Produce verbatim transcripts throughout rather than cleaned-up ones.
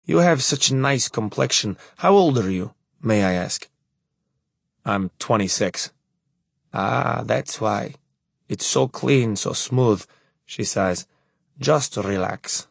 You have such a nice complexion. How old are you, may I ask? I'm twenty-six. Ah, that's why. It's so clean, so smooth, she sighs. Just relax.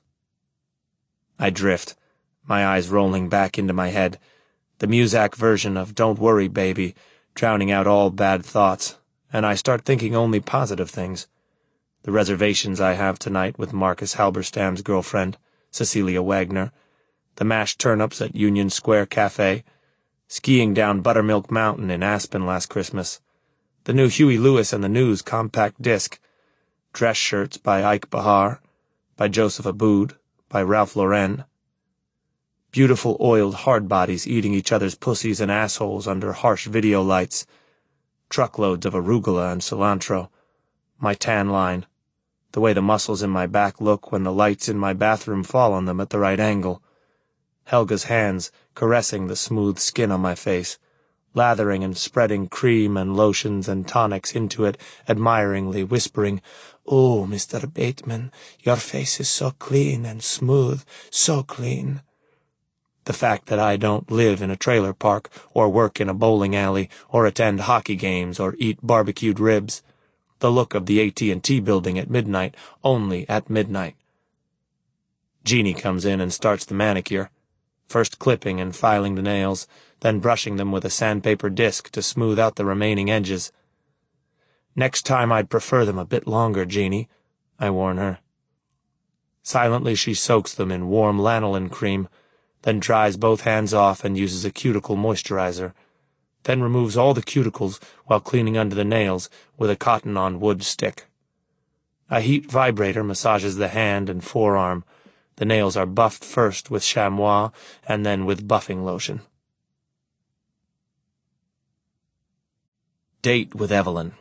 I drift, my eyes rolling back into my head, the Muzak version of Don't Worry, Baby, drowning out all bad thoughts, and I start thinking only positive things. The reservations I have tonight with Marcus Halberstam's girlfriend, Cecilia Wagner, the mashed turnips at Union Square Cafe, skiing down Buttermilk Mountain in Aspen last Christmas, the new Huey Lewis and the News compact disc, dress shirts by Ike Behar, by Joseph Aboud, by Ralph Lauren, beautiful oiled hardbodies eating each other's pussies and assholes under harsh video lights, truckloads of arugula and cilantro, my tan line, the way the muscles in my back look when the lights in my bathroom fall on them at the right angle, Helga's hands caressing the smooth skin on my face, lathering and spreading cream and lotions and tonics into it, admiringly whispering, "Oh, Mister Bateman, your face is so clean and smooth, so clean." The fact that I don't live in a trailer park, or work in a bowling alley, or attend hockey games, or eat barbecued ribs. The look of the A T and T building at midnight, only at midnight. Jeannie comes in and starts the manicure, first clipping and filing the nails, then brushing them with a sandpaper disc to smooth out the remaining edges. "Next time I'd prefer them a bit longer, Jeannie," I warn her. Silently she soaks them in warm lanolin cream, then dries both hands off and uses a cuticle moisturizer, then removes all the cuticles while cleaning under the nails with a cotton-on-wood stick. A heat vibrator massages the hand and forearm. The nails are buffed first with chamois and then with buffing lotion. Date with Evelyn.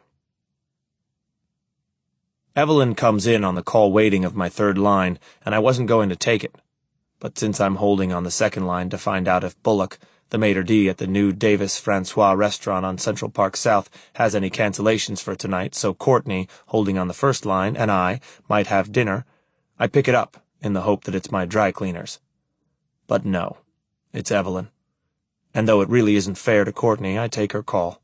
Evelyn comes in on the call waiting of my third line, and I wasn't going to take it. But since I'm holding on the second line to find out if Bullock, the maitre d' at the new Davis Francois restaurant on Central Park South, has any cancellations for tonight, so Courtney, holding on the first line, and I might have dinner, I pick it up in the hope that it's my dry cleaners. But no, it's Evelyn. And though it really isn't fair to Courtney, I take her call.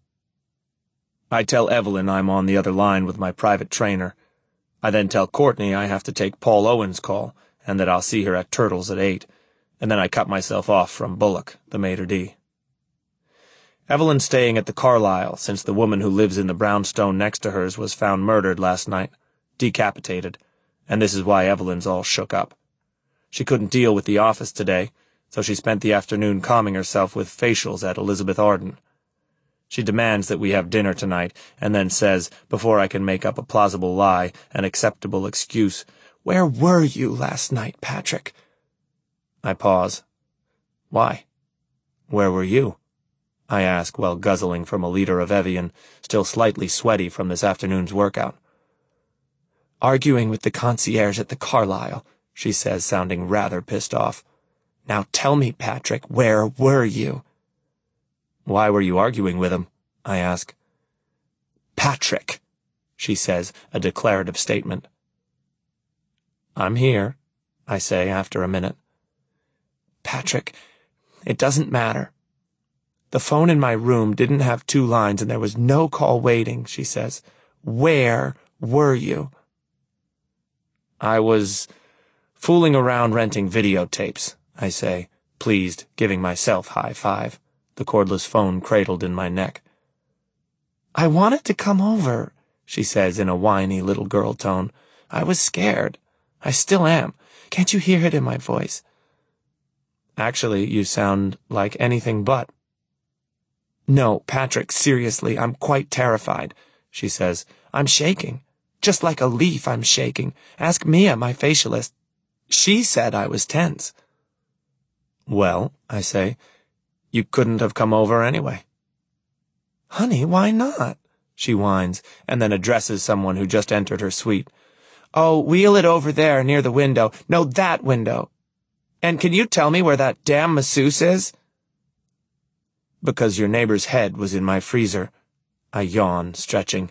I tell Evelyn I'm on the other line with my private trainer. I then tell Courtney I have to take Paul Owen's call, and that I'll see her at Turtle's at eight, and then I cut myself off from Bullock, the maitre d'. Evelyn's staying at the Carlisle, since the woman who lives in the brownstone next to hers was found murdered last night, decapitated, and this is why Evelyn's all shook up. She couldn't deal with the office today, so she spent the afternoon calming herself with facials at Elizabeth Arden. She demands that we have dinner tonight, and then says, before I can make up a plausible lie, an acceptable excuse, "Where were you last night, Patrick?" I pause. Why? Where were you? I ask while guzzling from a liter of Evian, still slightly sweaty from this afternoon's workout. "Arguing with the concierge at the Carlisle," she says, sounding rather pissed off. "Now tell me, Patrick, where were you?" "Why were you arguing with him?" I ask. "Patrick," she says, a declarative statement. "I'm here," I say after a minute. "Patrick, it doesn't matter. The phone in my room didn't have two lines and there was no call waiting," she says. "Where were you?" "I was fooling around renting videotapes," I say, pleased, giving myself high five, the cordless phone cradled in my neck. "I wanted to come over," she says in a whiny little girl tone. "I was scared. I still am. Can't you hear it in my voice?" "Actually, you sound like anything but." "No, Patrick, seriously, I'm quite terrified," she says. "I'm shaking. Just like a leaf, I'm shaking. Ask Mia, my facialist. She said I was tense." "Well," I say, "you couldn't have come over anyway." "Honey, why not?" she whines, and then addresses someone who just entered her suite. "Oh, wheel it over there near the window. No, that window. And can you tell me where that damn masseuse is?" "Because your neighbor's head was in my freezer." I yawn, stretching.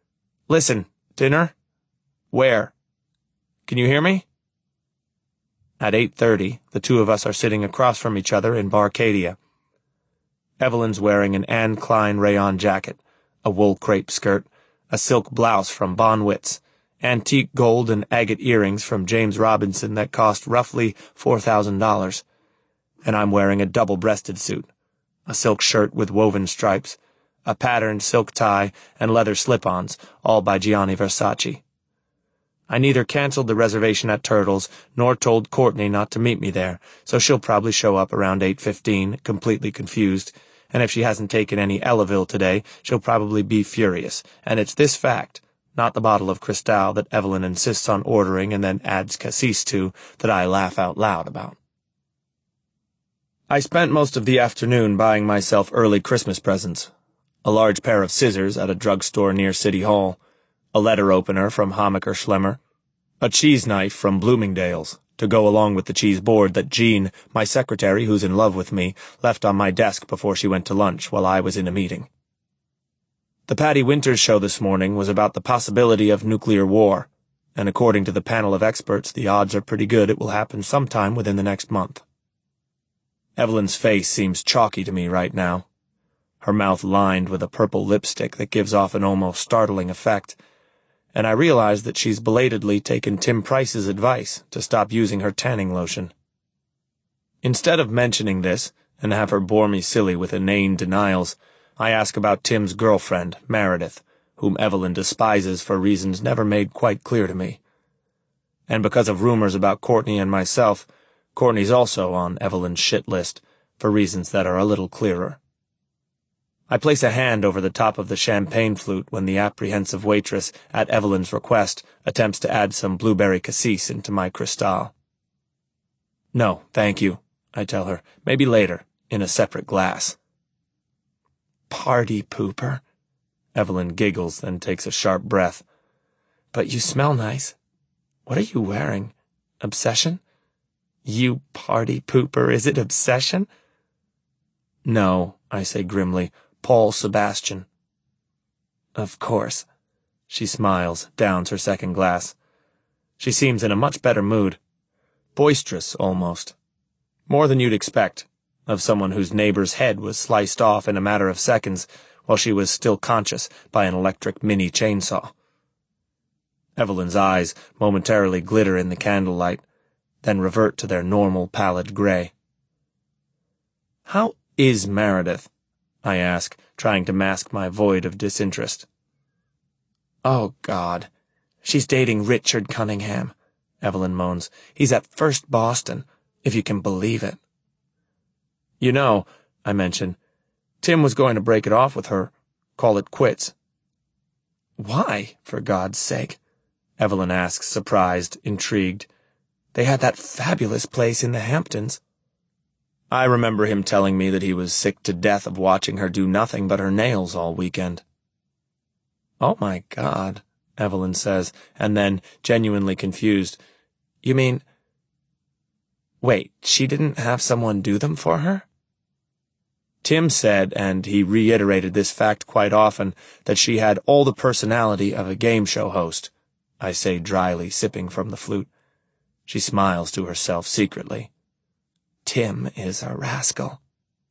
"Listen, dinner? Where? Can you hear me?" At eight thirty, the two of us are sitting across from each other in Barcadia. Evelyn's wearing an Anne Klein rayon jacket, a wool crepe skirt, a silk blouse from Bonwitz, antique gold and agate earrings from James Robinson that cost roughly four thousand dollars, and I'm wearing a double-breasted suit, a silk shirt with woven stripes, a patterned silk tie, and leather slip-ons, all by Gianni Versace. I neither canceled the reservation at Turtle's nor told Courtney not to meet me there, so she'll probably show up around eight fifteen, completely confused, and if she hasn't taken any Elavil today, she'll probably be furious, and it's this fact, not the bottle of Cristal that Evelyn insists on ordering and then adds cassis to, that I laugh out loud about. I spent most of the afternoon buying myself early Christmas presents. A large pair of scissors at a drugstore near City Hall, a letter opener from Hammacher Schlemmer, a cheese knife from Bloomingdale's, to go along with the cheese board that Jean, my secretary who's in love with me, left on my desk before she went to lunch while I was in a meeting. The Patty Winters show this morning was about the possibility of nuclear war, and according to the panel of experts, the odds are pretty good it will happen sometime within the next month. Evelyn's face seems chalky to me right now, her mouth lined with a purple lipstick that gives off an almost startling effect, and I realize that she's belatedly taken Tim Price's advice to stop using her tanning lotion. Instead of mentioning this, and have her bore me silly with inane denials, I ask about Tim's girlfriend, Meredith, whom Evelyn despises for reasons never made quite clear to me. And because of rumors about Courtney and myself, Courtney's also on Evelyn's shit list, for reasons that are a little clearer. I place a hand over the top of the champagne flute when the apprehensive waitress, at Evelyn's request, attempts to add some blueberry cassis into my Cristal. "No, thank you," I tell her. "Maybe later, in a separate glass." "Party pooper," Evelyn giggles, then takes a sharp breath. "But you smell nice. What are you wearing? Obsession? You party pooper, is it Obsession?" "No," I say grimly. "Paul Sebastian." "Of course." She smiles, downs her second glass. She seems in a much better mood. Boisterous, almost. More than you'd expect, of someone whose neighbor's head was sliced off in a matter of seconds while she was still conscious by an electric mini chainsaw. Evelyn's eyes momentarily glitter in the candlelight, then revert to their normal pallid gray. "How is Meredith?" I ask, trying to mask my void of disinterest. "Oh, God. She's dating Richard Cunningham," Evelyn moans. "He's at First Boston, if you can believe it." "You know," I mention, "Tim was going to break it off with her, call it quits." "Why, for God's sake?" Evelyn asks, surprised, intrigued. "They had that fabulous place in the Hamptons." I remember him telling me that he was sick to death of watching her do nothing but her nails all weekend. "Oh, my God," Evelyn says, and then, genuinely confused, "You mean... Wait, she didn't have someone do them for her?" Tim said, and he reiterated this fact quite often, that she had all the personality of a game show host, I say dryly, sipping from the flute. She smiles to herself secretly. Tim is a rascal.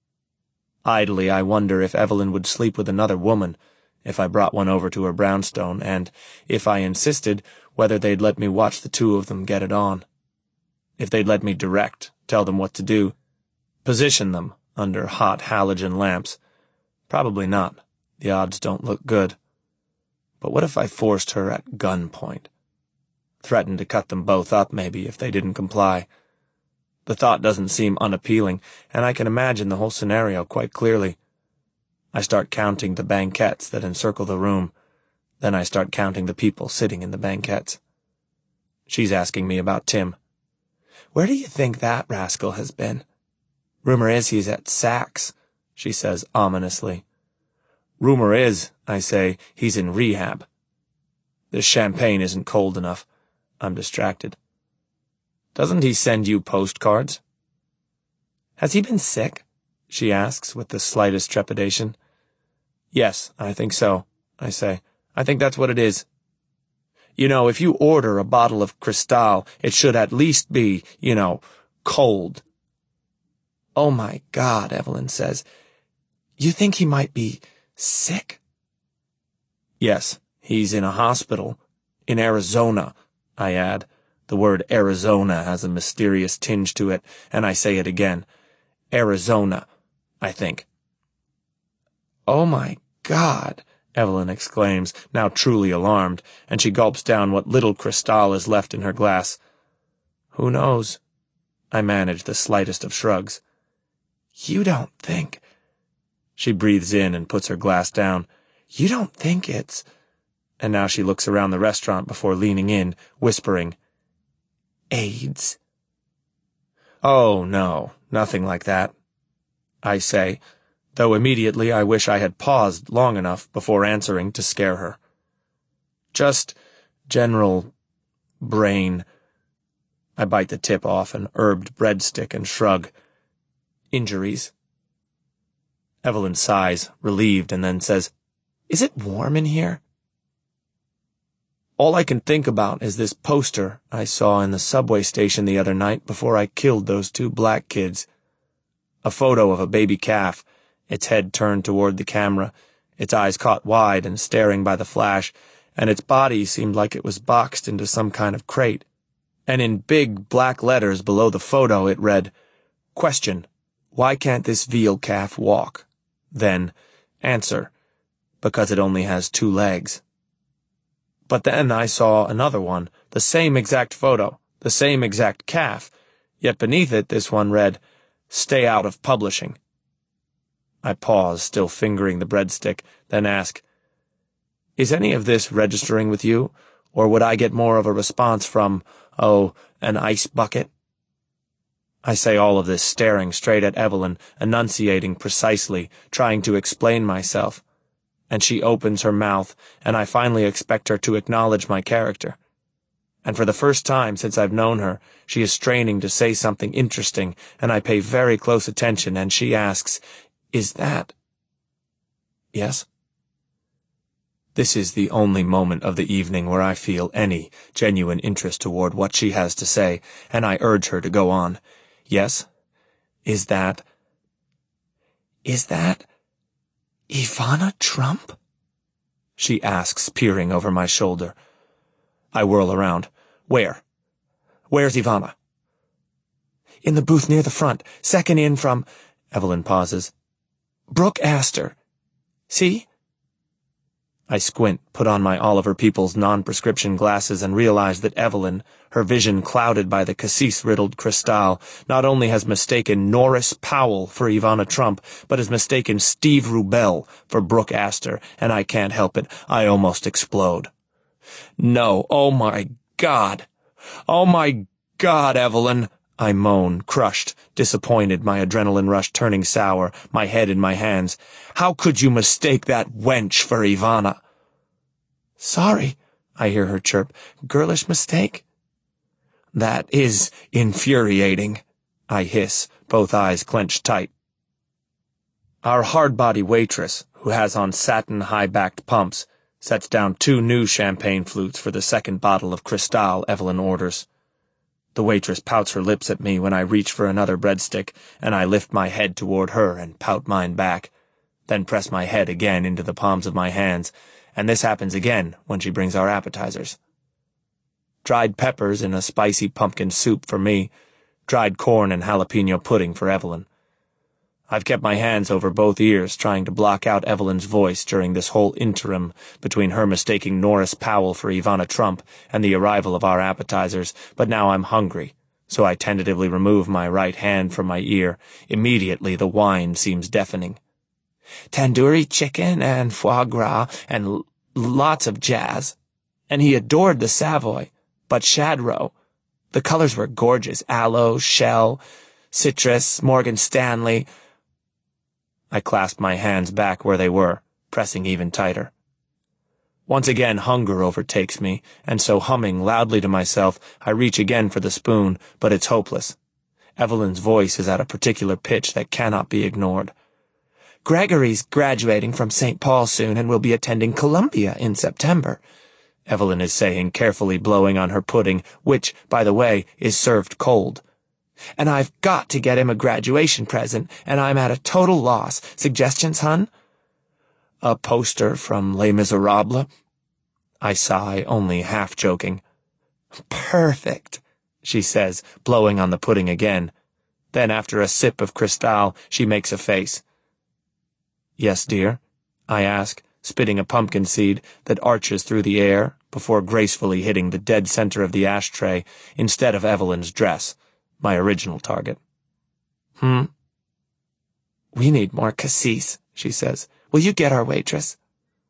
Idly, I wonder if Evelyn would sleep with another woman, if I brought one over to her brownstone, and, if I insisted, whether they'd let me watch the two of them get it on. If they'd let me direct, tell them what to do, position them under hot halogen lamps. Probably not. The odds don't look good. But what if I forced her at gunpoint? Threatened to cut them both up, maybe, if they didn't comply. The thought doesn't seem unappealing, and I can imagine the whole scenario quite clearly. I start counting the banquettes that encircle the room. Then I start counting the people sitting in the banquettes. She's asking me about Tim. "Where do you think that rascal has been?" "Rumor is he's at Saks," she says ominously. "Rumor is," I say, "he's in rehab." This champagne isn't cold enough. I'm distracted. "Doesn't he send you postcards?" "Has he been sick?" she asks with the slightest trepidation. "Yes, I think so," I say. "I think that's what it is." You know, if you order a bottle of Cristal, it should at least be, you know, cold. Oh my God, Evelyn says. You think he might be sick? Yes, he's in a hospital. In Arizona, I add. The word Arizona has a mysterious tinge to it, and I say it again. Arizona, I think. Oh my God, Evelyn exclaims, now truly alarmed, and she gulps down what little Cristal is left in her glass. Who knows? I manage the slightest of shrugs. You don't think... She breathes in and puts her glass down. You don't think it's... And now she looks around the restaurant before leaning in, whispering, AIDS? Oh, no, nothing like that, I say, though immediately I wish I had paused long enough before answering to scare her. Just general brain. I bite the tip off an herbed breadstick and shrug. Injuries. Evelyn sighs, relieved, and then says, Is it warm in here? All I can think about is this poster I saw in the subway station the other night before I killed those two black kids. A photo of a baby calf, its head turned toward the camera, its eyes caught wide and staring by the flash, and its body seemed like it was boxed into some kind of crate. And in big black letters below the photo it read, Question, why can't this veal calf walk? Then, answer, because it only has two legs. But then I saw another one, the same exact photo, the same exact calf, yet beneath it this one read, Stay out of publishing. I pause, still fingering the breadstick, then ask, Is any of this registering with you, or would I get more of a response from, oh, an ice bucket? I say all of this staring straight at Evelyn, enunciating precisely, trying to explain myself. And she opens her mouth, and I finally expect her to acknowledge my character. And for the first time since I've known her, she is straining to say something interesting, and I pay very close attention, and she asks, Is that... Yes? This is the only moment of the evening where I feel any genuine interest toward what she has to say, and I urge her to go on. Yes? Is that... Is that... Ivana Trump? She asks, peering over my shoulder. I whirl around. Where? Where's Ivana? In the booth near the front, second in from... Evelyn pauses. Brooke Astor. See? I squint, put on my Oliver Peoples non-prescription glasses, and realize that Evelyn, her vision clouded by the cassis-riddled Cristal, not only has mistaken Norris Powell for Ivana Trump, but has mistaken Steve Rubell for Brooke Astor, and I can't help it. I almost explode. No, oh my God! Oh my God, Evelyn! I moan, crushed, disappointed, my adrenaline rush turning sour, my head in my hands. How could you mistake that wench for Ivana? Sorry, I hear her chirp. Girlish mistake? That is infuriating, I hiss, both eyes clenched tight. Our hard-body waitress, who has on satin high-backed pumps, sets down two new champagne flutes for the second bottle of Cristal Evelyn orders. The waitress pouts her lips at me when I reach for another breadstick, and I lift my head toward her and pout mine back, then press my head again into the palms of my hands, and this happens again when she brings our appetizers. Dried peppers in a spicy pumpkin soup for me, dried corn and jalapeno pudding for Evelyn. I've kept my hands over both ears trying to block out Evelyn's voice during this whole interim between her mistaking Norris Powell for Ivana Trump and the arrival of our appetizers, but now I'm hungry, so I tentatively remove my right hand from my ear. Immediately the wine seems deafening. Tandoori chicken and foie gras and l lots of jazz. And he adored the Savoy, but Shadrow. The colors were gorgeous, aloe, shell, citrus, Morgan Stanley... I clasped my hands back where they were, pressing even tighter. Once again hunger overtakes me, and so humming loudly to myself, I reach again for the spoon, but it's hopeless. Evelyn's voice is at a particular pitch that cannot be ignored. Gregory's graduating from Saint Paul soon and will be attending Columbia in September. Evelyn is saying, carefully blowing on her pudding, which, by the way, is served cold. And I've got to get him a graduation present, and I'm at a total loss. Suggestions, hun? A poster from Les Miserables? I sigh, only half joking. Perfect, she says, blowing on the pudding again. Then, after a sip of Cristal, she makes a face. Yes, dear? I ask, spitting a pumpkin seed that arches through the air before gracefully hitting the dead center of the ashtray instead of Evelyn's dress, my original target. Hmm? We need more cassis, she says. Will you get our waitress?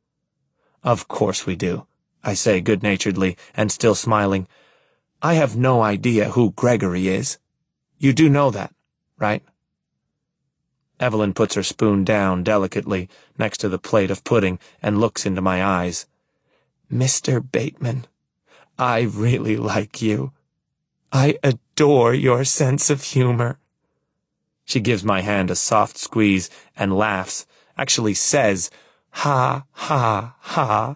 Of course we do, I say good-naturedly and still smiling. I have no idea who Gregory is. You do know that, right? Evelyn puts her spoon down delicately next to the plate of pudding and looks into my eyes. Mister Bateman, I really like you. I adore your sense of humor. She gives my hand a soft squeeze and laughs, actually says, ha, ha, ha.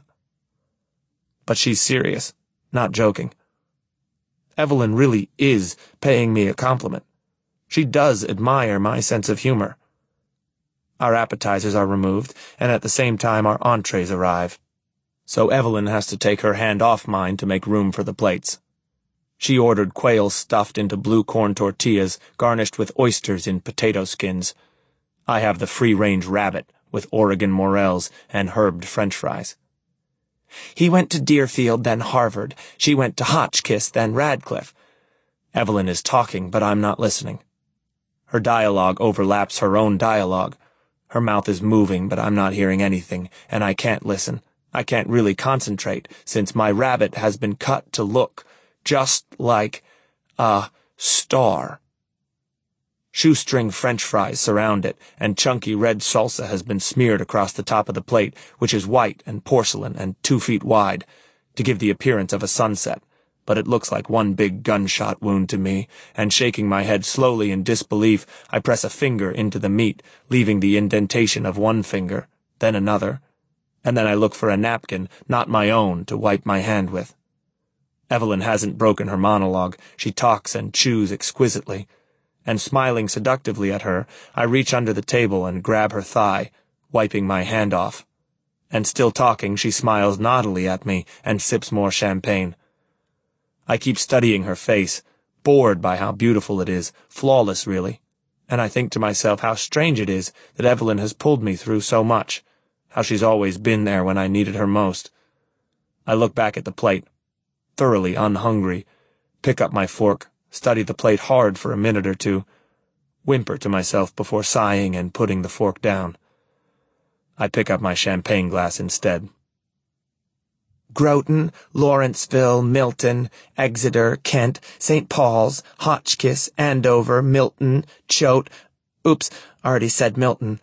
But she's serious, not joking. Evelyn really is paying me a compliment. She does admire my sense of humor. Our appetizers are removed, and at the same time our entrees arrive. So Evelyn has to take her hand off mine to make room for the plates. She ordered quail stuffed into blue corn tortillas, garnished with oysters in potato skins. I have the free-range rabbit, with Oregon morels and herbed French fries. He went to Deerfield, then Harvard. She went to Hotchkiss, then Radcliffe. Evelyn is talking, but I'm not listening. Her dialogue overlaps her own dialogue. Her mouth is moving, but I'm not hearing anything, and I can't listen. I can't really concentrate, since my rabbit has been cut to look just like a star. Shoestring French fries surround it, and chunky red salsa has been smeared across the top of the plate, which is white and porcelain and two feet wide, to give the appearance of a sunset. But it looks like one big gunshot wound to me, and shaking my head slowly in disbelief, I press a finger into the meat, leaving the indentation of one finger, then another, and then I look for a napkin, not my own, to wipe my hand with. Evelyn hasn't broken her monologue. She talks and chews exquisitely. And smiling seductively at her, I reach under the table and grab her thigh, wiping my hand off. And still talking, she smiles naughtily at me and sips more champagne. I keep studying her face, bored by how beautiful it is, flawless really, and I think to myself how strange it is that Evelyn has pulled me through so much, how she's always been there when I needed her most. I look back at the plate, thoroughly unhungry, pick up my fork, study the plate hard for a minute or two, whimper to myself before sighing and putting the fork down. I pick up my champagne glass instead. Groton, Lawrenceville, Milton, Exeter, Kent, Saint Paul's, Hotchkiss, Andover, Milton, Choate. Oops, already said Milton.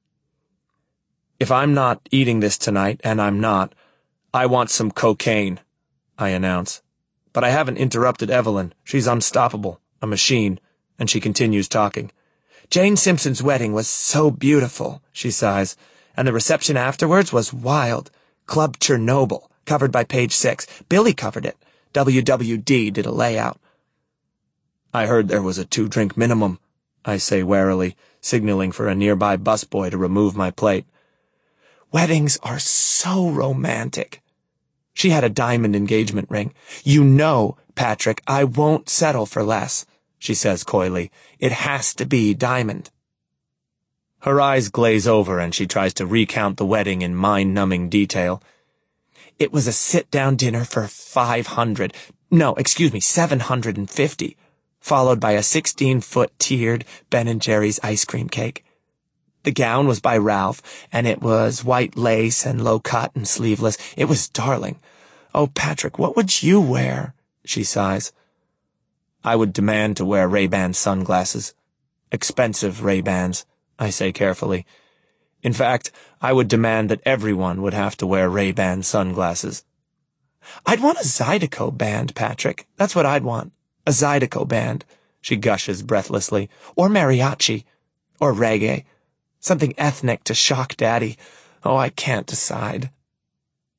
If I'm not eating this tonight, and I'm not, I want some cocaine, I announce. But I haven't interrupted Evelyn. She's unstoppable, a machine, and she continues talking. Jane Simpson's wedding was so beautiful, she sighs, and the reception afterwards was wild. Club Chernobyl, covered by Page Six. Billy covered it. W W D did a layout. I heard there was a two-drink minimum, I say warily, signaling for a nearby busboy to remove my plate. Weddings are so romantic. She had a diamond engagement ring. You know, Patrick, I won't settle for less, she says coyly. It has to be diamond. Her eyes glaze over and she tries to recount the wedding in mind-numbing detail. It was a sit-down dinner for five hundred, no, excuse me, seven hundred and fifty, followed by a sixteen-foot tiered Ben and Jerry's ice cream cake. The gown was by Ralph, and it was white lace and low-cut and sleeveless. It was darling. Oh, Patrick, what would you wear? She sighs. I would demand to wear Ray-Ban sunglasses. Expensive Ray-Bans, I say carefully. In fact, I would demand that everyone would have to wear Ray-Ban sunglasses. I'd want a Zydeco band, Patrick. That's what I'd want. A Zydeco band, she gushes breathlessly. Or mariachi. Or reggae. Something ethnic to shock Daddy. Oh, I can't decide.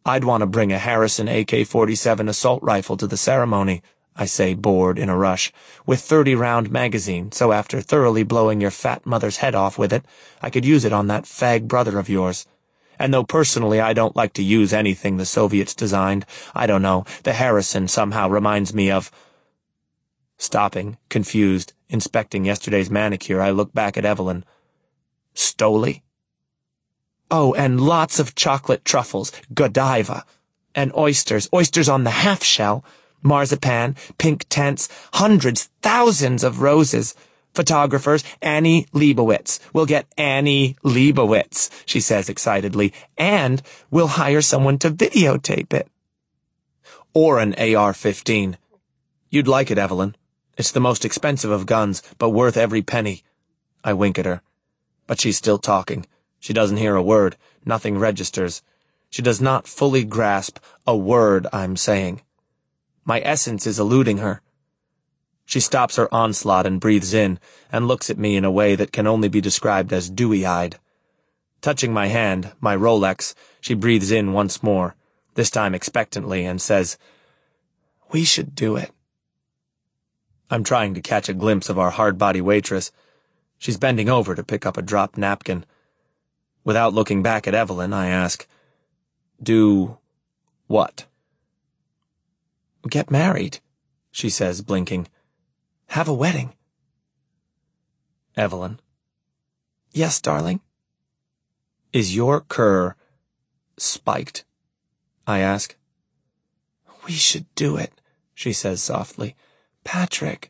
I'd want to bring a Harrison A K forty-seven assault rifle to the ceremony, I say, bored in a rush, with thirty-round magazine, so after thoroughly blowing your fat mother's head off with it, I could use it on that fag brother of yours. And though personally I don't like to use anything the Soviets designed, I don't know, the Harrison somehow reminds me of... Stopping, confused, inspecting yesterday's manicure, I look back at Evelyn. Stoli? Oh, and lots of chocolate truffles, Godiva, and oysters, oysters on the half-shell, marzipan, pink tents, hundreds, thousands of roses. Photographers, Annie Leibovitz. We'll get Annie Leibovitz, she says excitedly, and we'll hire someone to videotape it. Or an A R fifteen. You'd like it, Evelyn. It's the most expensive of guns, but worth every penny. I wink at her. But she's still talking. She doesn't hear a word. Nothing registers. She does not fully grasp a word I'm saying. My essence is eluding her. She stops her onslaught and breathes in, and looks at me in a way that can only be described as dewy-eyed. Touching my hand, my Rolex, she breathes in once more, this time expectantly, and says, "We should do it." I'm trying to catch a glimpse of our hard-body waitress. She's bending over to pick up a dropped napkin. Without looking back at Evelyn, I ask, "Do what?" "Get married," she says, blinking. "Have a wedding." Evelyn. "Yes, darling?" "Is your cur spiked?" I ask. "We should do it," she says softly. "Patrick."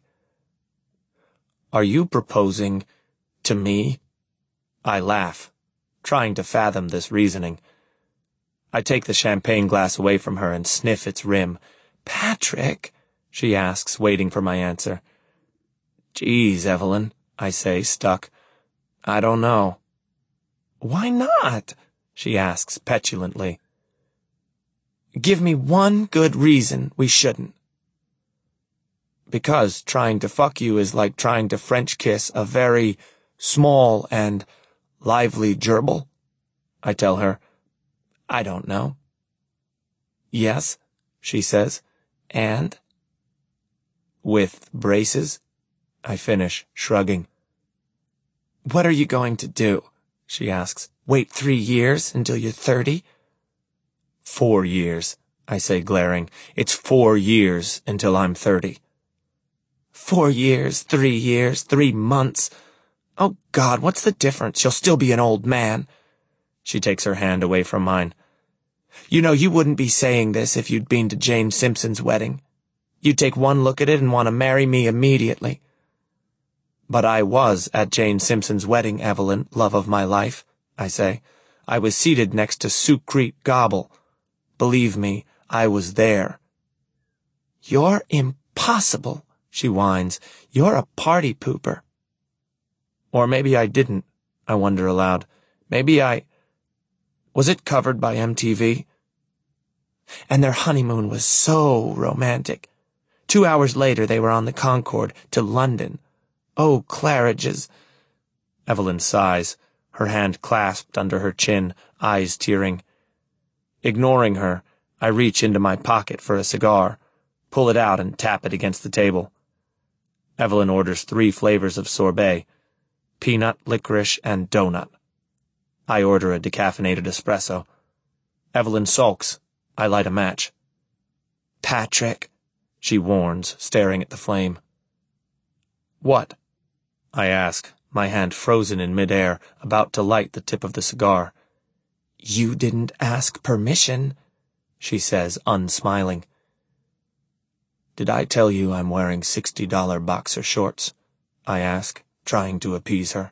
"Are you proposing to me?" I laugh, trying to fathom this reasoning. I take the champagne glass away from her and sniff its rim. "Patrick?" she asks, waiting for my answer. "Geez, Evelyn," I say, stuck. "I don't know." "Why not?" she asks petulantly. "Give me one good reason we shouldn't." "Because trying to fuck you is like trying to French kiss a very small and lively gerbil," I tell her. "I don't know." "Yes," she says. "And?" "With braces?" I finish, shrugging. "What are you going to do?" she asks. "Wait three years until you're thirty?" Four years, I say, glaring. "It's four years until I'm thirty." Four years, three years, three months. Oh, God, what's the difference? You'll still be an old man. She takes her hand away from mine. You know, you wouldn't be saying this if you'd been to Jane Simpson's wedding. You'd take one look at it and want to marry me immediately. But I was at Jane Simpson's wedding, Evelyn, love of my life, I say. I was seated next to Sucrete Gobble. Believe me, I was there. You're impossible, she whines. You're a party pooper. Or maybe I didn't, I wonder aloud. Maybe I... Was it covered by M T V? And their honeymoon was so romantic. Two hours later they were on the Concorde to London. Oh, Claridge's... Evelyn sighs, her hand clasped under her chin, eyes tearing. Ignoring her, I reach into my pocket for a cigar, pull it out and tap it against the table. Evelyn orders three flavors of sorbet, peanut, licorice, and donut. I order a decaffeinated espresso. Evelyn sulks. I light a match. Patrick, she warns, staring at the flame. What? I ask, my hand frozen in midair, about to light the tip of the cigar. You didn't ask permission, she says, unsmiling. Did I tell you I'm wearing sixty dollar boxer shorts? I ask, trying to appease her.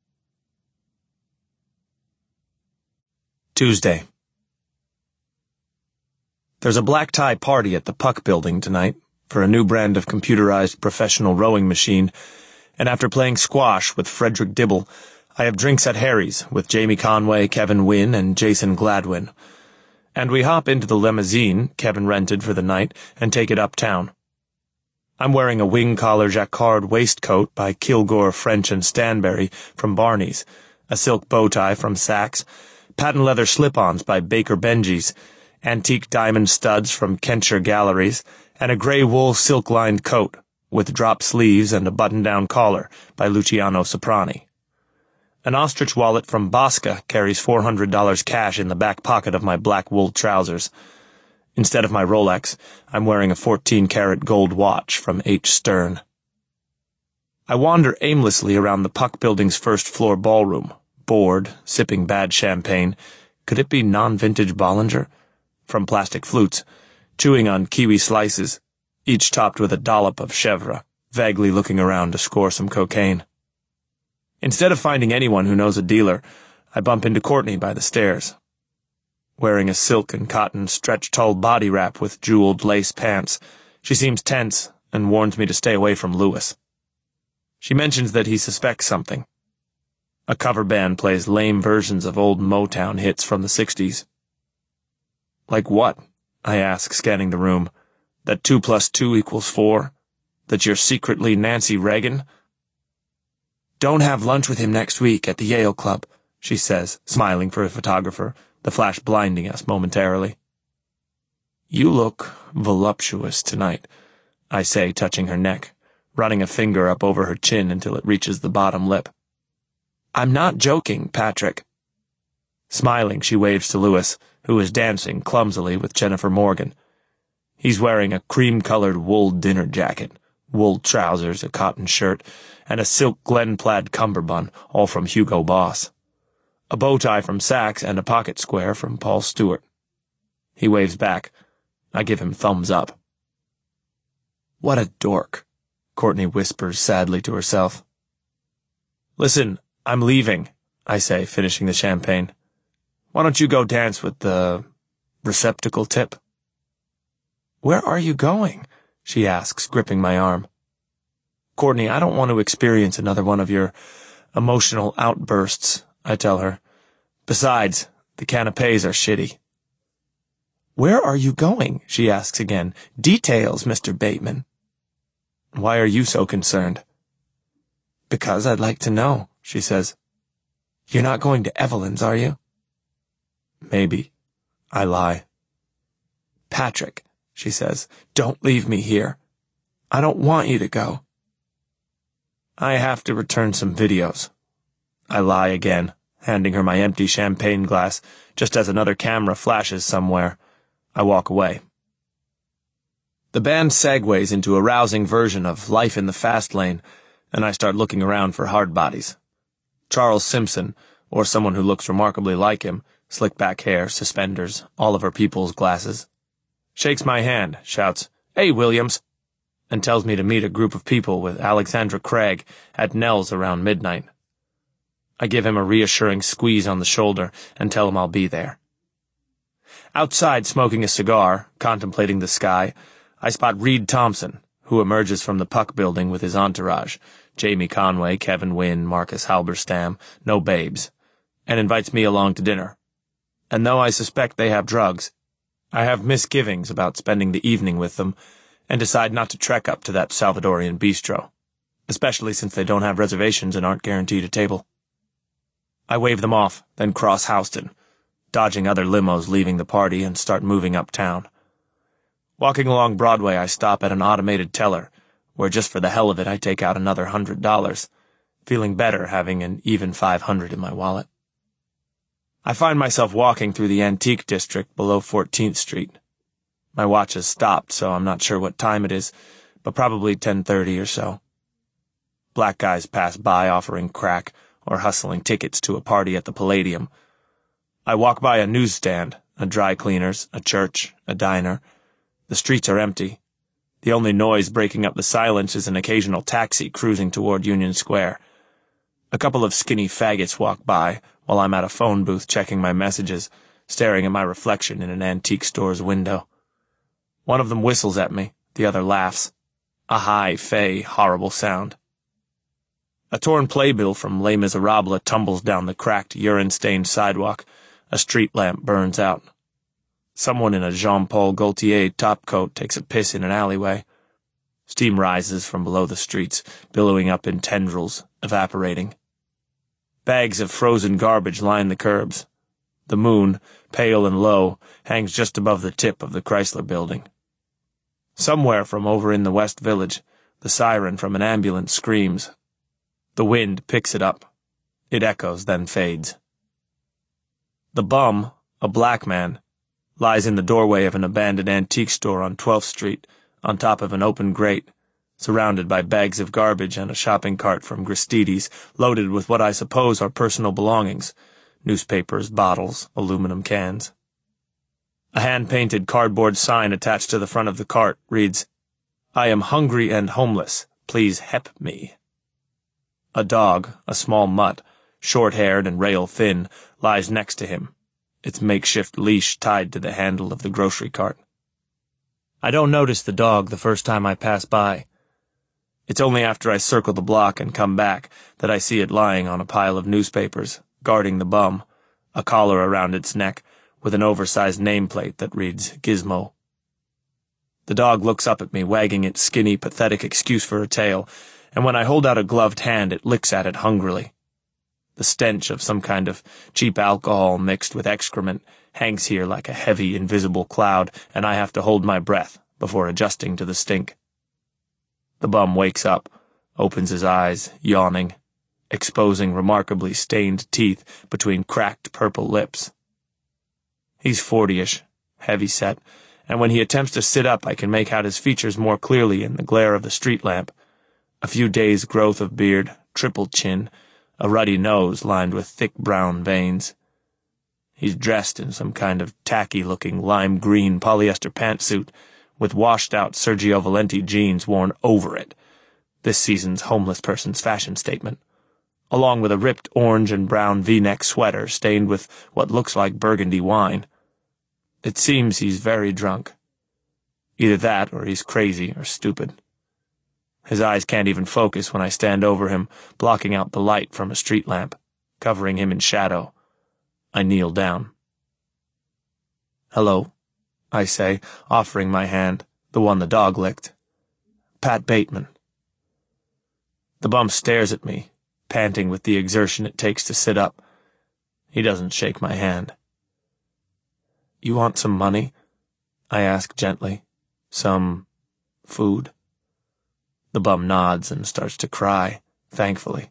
Tuesday. There's a black tie party at the Puck Building tonight for a new brand of computerized professional rowing machine, and after playing squash with Frederick Dibble, I have drinks at Harry's with Jamie Conway, Kevin Wynn, and Jason Gladwin. And we hop into the limousine Kevin rented for the night and take it uptown. I'm wearing a wing-collar jacquard waistcoat by Kilgore, French and Stanberry from Barney's, a silk bow tie from Saks, patent leather slip-ons by Baker Benji's, antique diamond studs from Kensher Galleries, and a gray wool silk-lined coat with drop sleeves and a button-down collar by Luciano Soprani. An ostrich wallet from Bosca carries four hundred dollars cash in the back pocket of my black wool trousers. Instead of my Rolex, I'm wearing a fourteen-karat gold watch from H. Stern. I wander aimlessly around the Puck Building's first-floor ballroom, bored, sipping bad champagne. Could it be non-vintage Bollinger? From plastic flutes, chewing on kiwi slices, each topped with a dollop of Chèvre, vaguely looking around to score some cocaine. Instead of finding anyone who knows a dealer, I bump into Courtney by the stairs. Wearing a silk and cotton stretch-tall body wrap with jeweled lace pants, she seems tense and warns me to stay away from Louis. She mentions that he suspects something. A cover band plays lame versions of old Motown hits from the sixties. Like what? I ask, scanning the room. That two plus two equals four? That you're secretly Nancy Reagan? Don't have lunch with him next week at the Yale Club, she says, smiling for a photographer, the flash blinding us momentarily. You look voluptuous tonight, I say, touching her neck, running a finger up over her chin until it reaches the bottom lip. I'm not joking, Patrick. Smiling, she waves to Louis, who is dancing clumsily with Jennifer Morgan. He's wearing a cream-colored wool dinner jacket, wool trousers, a cotton shirt, and a silk Glen plaid cummerbund, all from Hugo Boss. A bow tie from Saks and a pocket square from Paul Stewart. He waves back. I give him thumbs up. What a dork, Courtney whispers sadly to herself. Listen, I'm leaving, I say, finishing the champagne. Why don't you go dance with the receptacle tip? Where are you going? She asks, gripping my arm. Courtney, I don't want to experience another one of your emotional outbursts, I tell her. Besides, the canapes are shitty. Where are you going? She asks again. Details, Mister Bateman. Why are you so concerned? Because I'd like to know, she says. You're not going to Evelyn's, are you? Maybe. I lie. Patrick, she says, don't leave me here. I don't want you to go. I have to return some videos. I lie again, handing her my empty champagne glass, just as another camera flashes somewhere. I walk away. The band segues into a rousing version of Life in the Fast Lane, and I start looking around for hard bodies. Charles Simpson, or someone who looks remarkably like him, slick back hair, suspenders, Oliver Peoples glasses, shakes my hand, shouts, Hey, Williams, and tells me to meet a group of people with Alexandra Craig at Nell's around midnight. I give him a reassuring squeeze on the shoulder and tell him I'll be there. Outside, smoking a cigar, contemplating the sky, I spot Reed Thompson, who emerges from the Puck Building with his entourage, Jamie Conway, Kevin Wynn, Marcus Halberstam, no babes, and invites me along to dinner. And though I suspect they have drugs, I have misgivings about spending the evening with them, and decide not to trek up to that Salvadorian bistro, especially since they don't have reservations and aren't guaranteed a table. I wave them off, then cross Houston, dodging other limos leaving the party, and start moving uptown. Walking along Broadway, I stop at an automated teller, where just for the hell of it I take out another hundred dollars, feeling better having an even five hundred in my wallet. I find myself walking through the antique district below fourteenth Street. My watch has stopped, so I'm not sure what time it is, but probably ten thirty or so. Black guys pass by offering crack or hustling tickets to a party at the Palladium. I walk by a newsstand, a dry cleaner's, a church, a diner. The streets are empty. The only noise breaking up the silence is an occasional taxi cruising toward Union Square. A couple of skinny faggots walk by while I'm at a phone booth checking my messages, staring at my reflection in an antique store's window. One of them whistles at me, the other laughs. A high, fey, horrible sound. A torn playbill from Les Miserables tumbles down the cracked, urine-stained sidewalk. A street lamp burns out. Someone in a Jean-Paul Gaultier topcoat takes a piss in an alleyway. Steam rises from below the streets, billowing up in tendrils, evaporating. Bags of frozen garbage line the curbs. The moon, pale and low, hangs just above the tip of the Chrysler Building. Somewhere from over in the West Village, the siren from an ambulance screams. The wind picks it up. It echoes, then fades. The bum, a black man, lies in the doorway of an abandoned antique store on twelfth street, on top of an open grate, surrounded by bags of garbage and a shopping cart from Gristides, loaded with what I suppose are personal belongings, newspapers, bottles, aluminum cans. A hand-painted cardboard sign attached to the front of the cart reads, "I am hungry and homeless. Please help me." A dog, a small mutt, short-haired and rail-thin, lies next to him, its makeshift leash tied to the handle of the grocery cart. I don't notice the dog the first time I pass by. It's only after I circle the block and come back that I see it lying on a pile of newspapers, guarding the bum, a collar around its neck, with an oversized nameplate that reads Gizmo. The dog looks up at me, wagging its skinny, pathetic excuse for a tail, and when I hold out a gloved hand, it licks at it hungrily. The stench of some kind of cheap alcohol mixed with excrement hangs here like a heavy, invisible cloud, and I have to hold my breath before adjusting to the stink. The bum wakes up, opens his eyes, yawning, exposing remarkably stained teeth between cracked purple lips. He's forty-ish, heavy-set, and when he attempts to sit up I can make out his features more clearly in the glare of the street lamp. A few days' growth of beard, triple chin, a ruddy nose lined with thick brown veins. He's dressed in some kind of tacky-looking lime-green polyester pantsuit with washed-out Sergio Valenti jeans worn over it, this season's homeless person's fashion statement, along with a ripped orange and brown V-neck sweater stained with what looks like burgundy wine. It seems he's very drunk. Either that or he's crazy or stupid. His eyes can't even focus when I stand over him, blocking out the light from a street lamp, covering him in shadow. I kneel down. "Hello," I say, offering my hand, the one the dog licked. "Pat Bateman." The bum stares at me, panting with the exertion it takes to sit up. He doesn't shake my hand. "You want some money?" I ask gently. "Some food?" The bum nods and starts to cry, thankfully.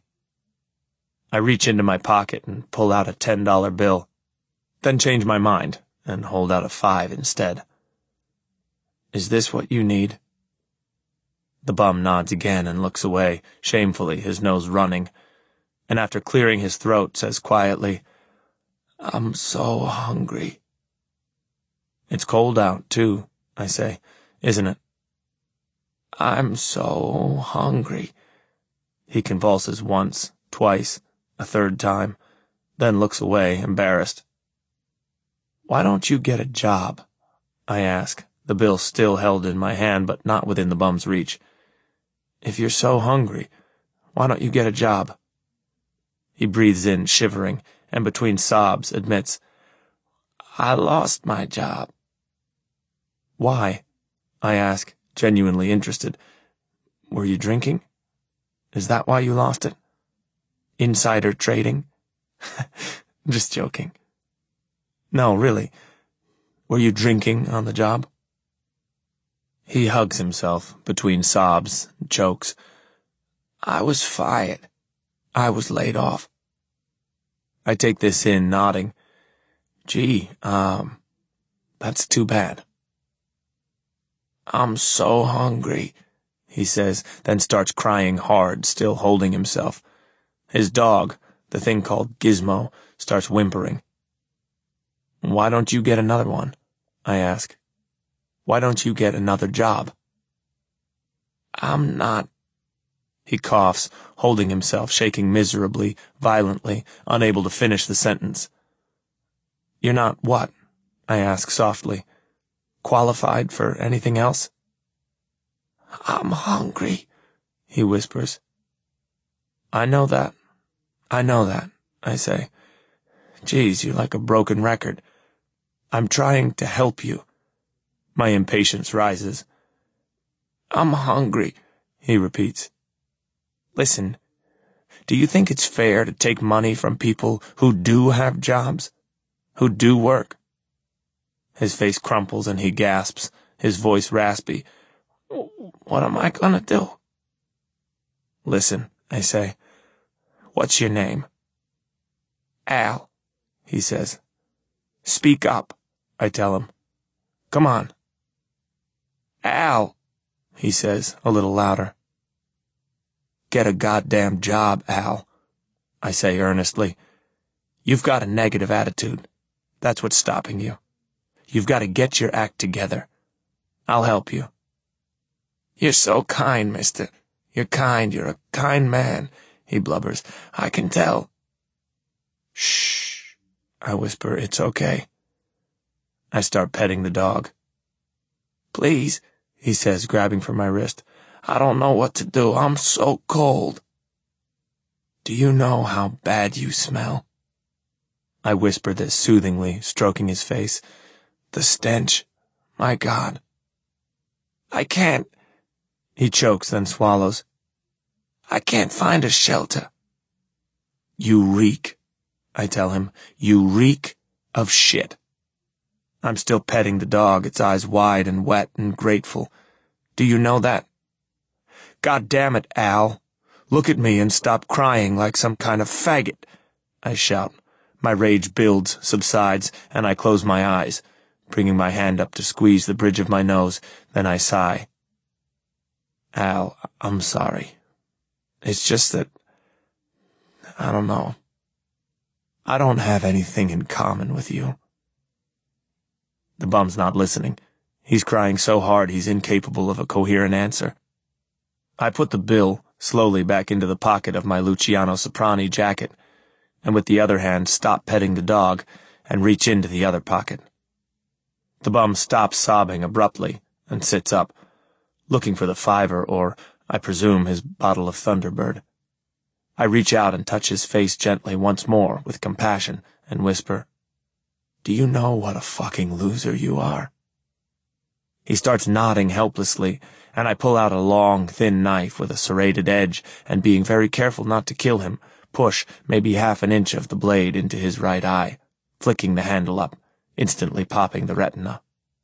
I reach into my pocket and pull out a ten dollar bill, then change my mind and hold out a five instead. "Is this what you need?" The bum nods again and looks away, shamefully, his nose running, and after clearing his throat says quietly, "I'm so hungry." "It's cold out, too," I say, "isn't it?" "I'm so hungry." He convulses once, twice, a third time, then looks away, embarrassed. "Why don't you get a job?" I ask, the bill still held in my hand but not within the bum's reach. "If you're so hungry, why don't you get a job?" He breathes in, shivering, and between sobs admits, "I lost my job." "Why?" I ask, genuinely interested. "Were you drinking? Is that why you lost it? Insider trading?" Just joking. "No, really. Were you drinking on the job?" He hugs himself between sobs and chokes. "I was fired. I was laid off." I take this in, nodding. "Gee, um, that's too bad." "I'm so hungry," he says, then starts crying hard, still holding himself. His dog, the thing called Gizmo, starts whimpering. "Why don't you get another one?" I ask. "Why don't you get another job?" "I'm not—" He coughs, holding himself, shaking miserably, violently, unable to finish the sentence. "You're not what?" I ask softly. "Qualified for anything else?" "I'm hungry," he whispers. "I know that. I know that," I say. "Geez, you're like a broken record. I'm trying to help you." My impatience rises. "I'm hungry," he repeats. "Listen, do you think it's fair to take money from people who do have jobs? who do work. His face crumples and he gasps, his voice raspy. What am I gonna do? Listen, I say. What's your name? Al, he says. Speak up, I tell him. Come on. Al, he says, a little louder. Get a goddamn job, Al, I say earnestly. You've got a negative attitude. That's what's stopping you. You've got to get your act together. I'll help you. You're so kind, mister. You're kind. You're a kind man, he blubbers. I can tell. Shh, I whisper. It's okay. I start petting the dog. Please, he says, grabbing for my wrist. I don't know what to do. I'm so cold. Do you know how bad you smell? I whisper this soothingly, stroking his face. The stench. My God. I can't. He chokes, then swallows. I can't find a shelter. You reek, I tell him. You reek of shit. I'm still petting the dog, its eyes wide and wet and grateful. Do you know that? God damn it, Al. Look at me and stop crying like some kind of faggot, I shout. My rage builds, subsides, and I close my eyes, bringing my hand up to squeeze the bridge of my nose. Then I sigh. Al, I'm sorry. It's just that, I don't know. I don't have anything in common with you. The bum's not listening. He's crying so hard he's incapable of a coherent answer. I put the bill slowly back into the pocket of my Luciano Soprani jacket, and with the other hand stop petting the dog and reach into the other pocket. The bum stops sobbing abruptly and sits up, looking for the fiver or, I presume, his bottle of Thunderbird. I reach out and touch his face gently once more with compassion and whisper, Do you know what a fucking loser you are? He starts nodding helplessly, and I pull out a long, thin knife with a serrated edge, and being very careful not to kill him, push maybe half an inch of the blade into his right eye, flicking the handle up, instantly popping the retina.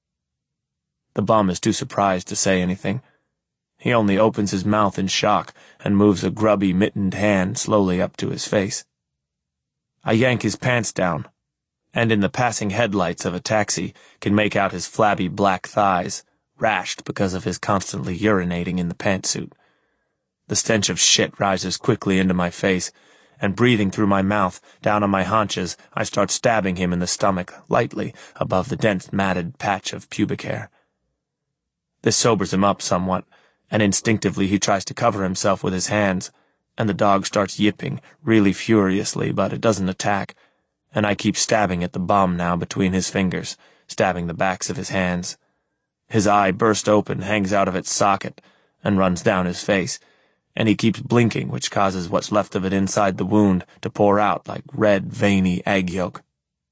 The bum is too surprised to say anything. He only opens his mouth in shock and moves a grubby, mittened hand slowly up to his face. I yank his pants down, and in the passing headlights of a taxi can make out his flabby black thighs, rashed because of his constantly urinating in the pantsuit. The stench of shit rises quickly into my face, and breathing through my mouth, down on my haunches, I start stabbing him in the stomach, lightly, above the dense matted patch of pubic hair. This sobers him up somewhat, and instinctively he tries to cover himself with his hands, and the dog starts yipping, really furiously, but it doesn't attack, and I keep stabbing at the bum now between his fingers, stabbing the backs of his hands. His eye burst open, hangs out of its socket, and runs down his face, and he keeps blinking, which causes what's left of it inside the wound to pour out like red, veiny egg yolk.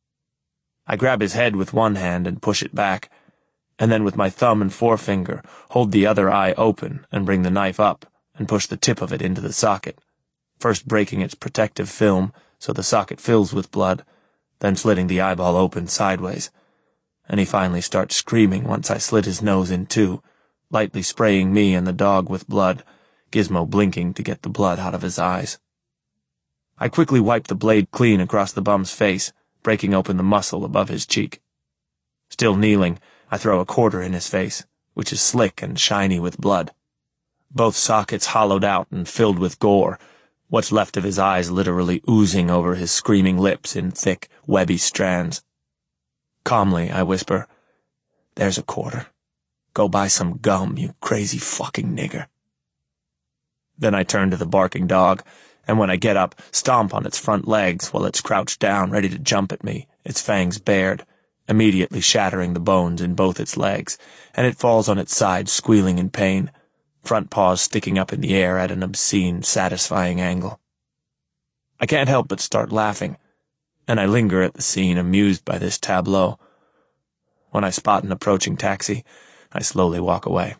I grab his head with one hand and push it back, and then with my thumb and forefinger hold the other eye open and bring the knife up and push the tip of it into the socket, first breaking its protective film so the socket fills with blood, then slitting the eyeball open sideways, and he finally starts screaming once I slit his nose in two, lightly spraying me and the dog with blood, Gizmo blinking to get the blood out of his eyes. I quickly wipe the blade clean across the bum's face, breaking open the muscle above his cheek. Still kneeling, I throw a quarter in his face, which is slick and shiny with blood. Both sockets hollowed out and filled with gore, what's left of his eyes literally oozing over his screaming lips in thick, webby strands. Calmly, I whisper, There's a quarter. Go buy some gum, you crazy fucking nigger. Then I turn to the barking dog, and when I get up, stomp on its front legs while it's crouched down, ready to jump at me, its fangs bared, immediately shattering the bones in both its legs, and it falls on its side, squealing in pain, front paws sticking up in the air at an obscene, satisfying angle. I can't help but start laughing, and I linger at the scene, amused by this tableau. When I spot an approaching taxi, I slowly walk away.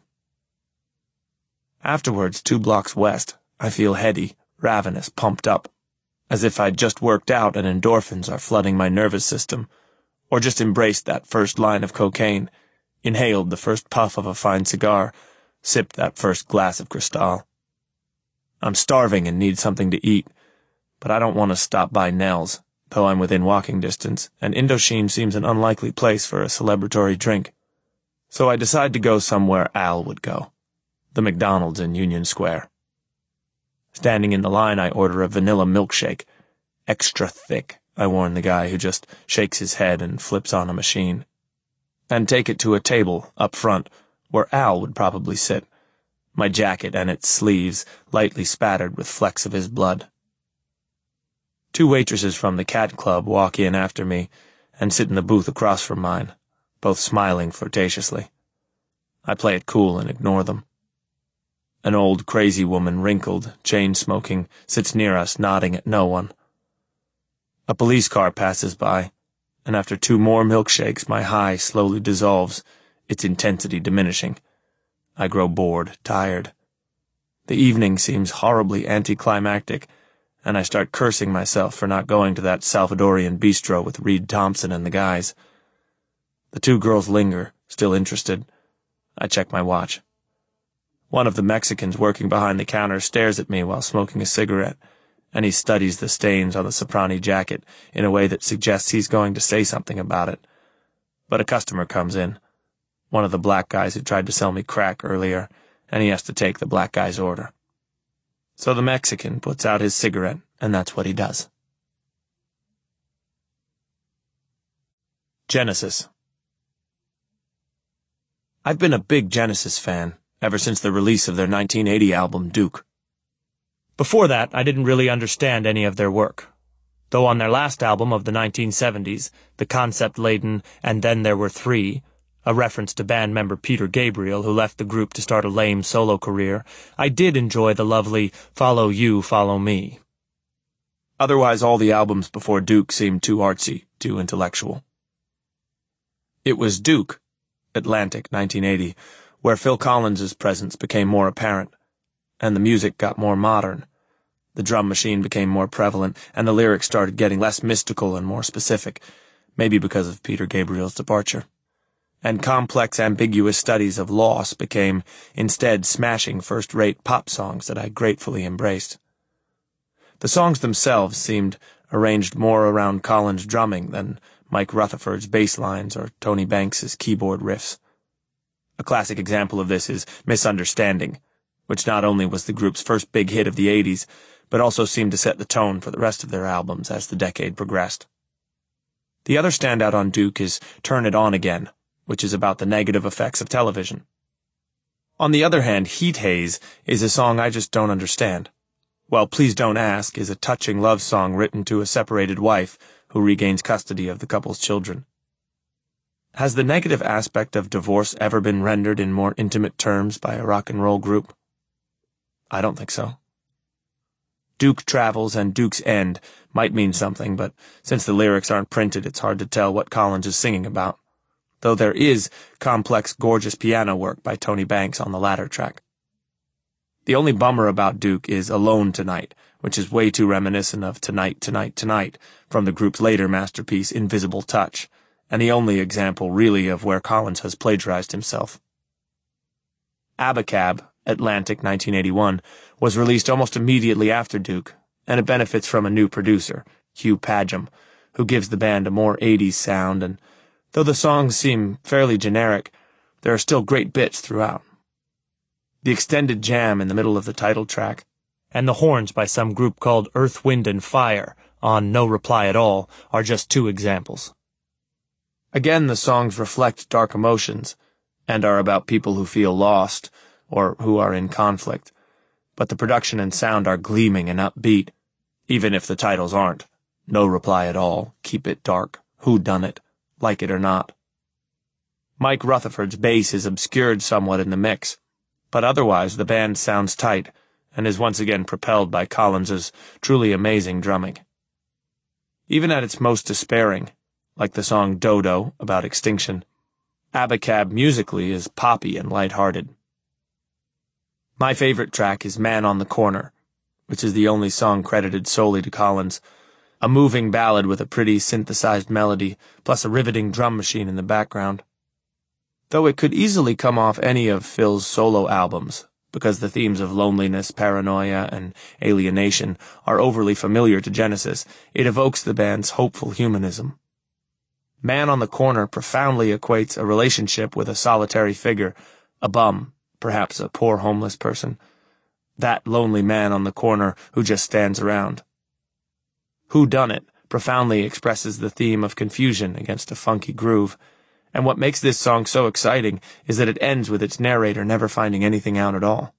Afterwards, two blocks west, I feel heady, ravenous, pumped up, as if I'd just worked out and endorphins are flooding my nervous system, or just embraced that first line of cocaine, inhaled the first puff of a fine cigar, sipped that first glass of Cristal. I'm starving and need something to eat, but I don't want to stop by Nell's, though I'm within walking distance, and Indochine seems an unlikely place for a celebratory drink. So I decide to go somewhere Al would go, the McDonald's in Union Square. Standing in the line, I order a vanilla milkshake, extra thick, I warn the guy who just shakes his head and flips on a machine, and take it to a table up front where Al would probably sit, my jacket and its sleeves lightly spattered with flecks of his blood. Two waitresses from the Cat Club walk in after me and sit in the booth across from mine, both smiling flirtatiously. I play it cool and ignore them. An old crazy woman, wrinkled, chain-smoking, sits near us, nodding at no one. A police car passes by, and after two more milkshakes, my high slowly dissolves, its intensity diminishing. I grow bored, tired. The evening seems horribly anticlimactic, and I start cursing myself for not going to that Salvadorian bistro with Reed Thompson and the guys. The two girls linger, still interested. I check my watch. One of the Mexicans working behind the counter stares at me while smoking a cigarette, and he studies the stains on the Soprani jacket in a way that suggests he's going to say something about it. But a customer comes in, one of the black guys who tried to sell me crack earlier, and he has to take the black guy's order. So the Mexican puts out his cigarette, and that's what he does. Genesis. I've been a big Genesis fan ever since the release of their nineteen eighty album, Duke. Before that, I didn't really understand any of their work, though on their last album of the nineteen seventies, the concept-laden And Then There Were Three, a reference to band member Peter Gabriel, who left the group to start a lame solo career, I did enjoy the lovely Follow You, Follow Me. Otherwise, all the albums before Duke seemed too artsy, too intellectual. It was Duke, Atlantic, nineteen eighty, where Phil Collins's presence became more apparent, and the music got more modern. The drum machine became more prevalent, and the lyrics started getting less mystical and more specific, maybe because of Peter Gabriel's departure. And complex, ambiguous studies of loss became, instead, smashing first-rate pop songs that I gratefully embraced. The songs themselves seemed arranged more around Collins' drumming than Mike Rutherford's bass lines or Tony Banks's keyboard riffs. A classic example of this is Misunderstanding, which not only was the group's first big hit of the eighties, but also seemed to set the tone for the rest of their albums as the decade progressed. The other standout on Duke is Turn It On Again, which is about the negative effects of television. On the other hand, Heat Haze is a song I just don't understand, while Please Don't Ask is a touching love song written to a separated wife who regains custody of the couple's children. Has the negative aspect of divorce ever been rendered in more intimate terms by a rock and roll group? I don't think so. Duke Travels and Duke's End might mean something, but since the lyrics aren't printed, it's hard to tell what Collins is singing about, though there is complex, gorgeous piano work by Tony Banks on the latter track. The only bummer about Duke is Alone Tonight, which is way too reminiscent of Tonight, Tonight, Tonight from the group's later masterpiece, Invisible Touch, and the only example, really, of where Collins has plagiarized himself. Abacab, Atlantic, nineteen eighty-one, was released almost immediately after Duke, and it benefits from a new producer, Hugh Padgham, who gives the band a more eighties sound, and though the songs seem fairly generic, there are still great bits throughout. The extended jam in the middle of the title track, and the horns by some group called Earth, Wind and Fire on No Reply at All are just two examples. Again, the songs reflect dark emotions, and are about people who feel lost, or who are in conflict, but the production and sound are gleaming and upbeat, even if the titles aren't. No Reply at All, Keep It Dark, Who Done It, Like It or Not. Mike Rutherford's bass is obscured somewhat in the mix, but otherwise the band sounds tight, and is once again propelled by Collins's truly amazing drumming. Even at its most despairing, like the song Dodo about extinction, Abacab musically is poppy and light-hearted. My favorite track is Man on the Corner, which is the only song credited solely to Collins, a moving ballad with a pretty synthesized melody, plus a riveting drum machine in the background. Though it could easily come off any of Phil's solo albums, because the themes of loneliness, paranoia, and alienation are overly familiar to Genesis, it evokes the band's hopeful humanism. Man on the Corner profoundly equates a relationship with a solitary figure, a bum, perhaps a poor homeless person. That lonely man on the corner who just stands around. Who Done It profoundly expresses the theme of confusion against a funky groove, and what makes this song so exciting is that it ends with its narrator never finding anything out at all.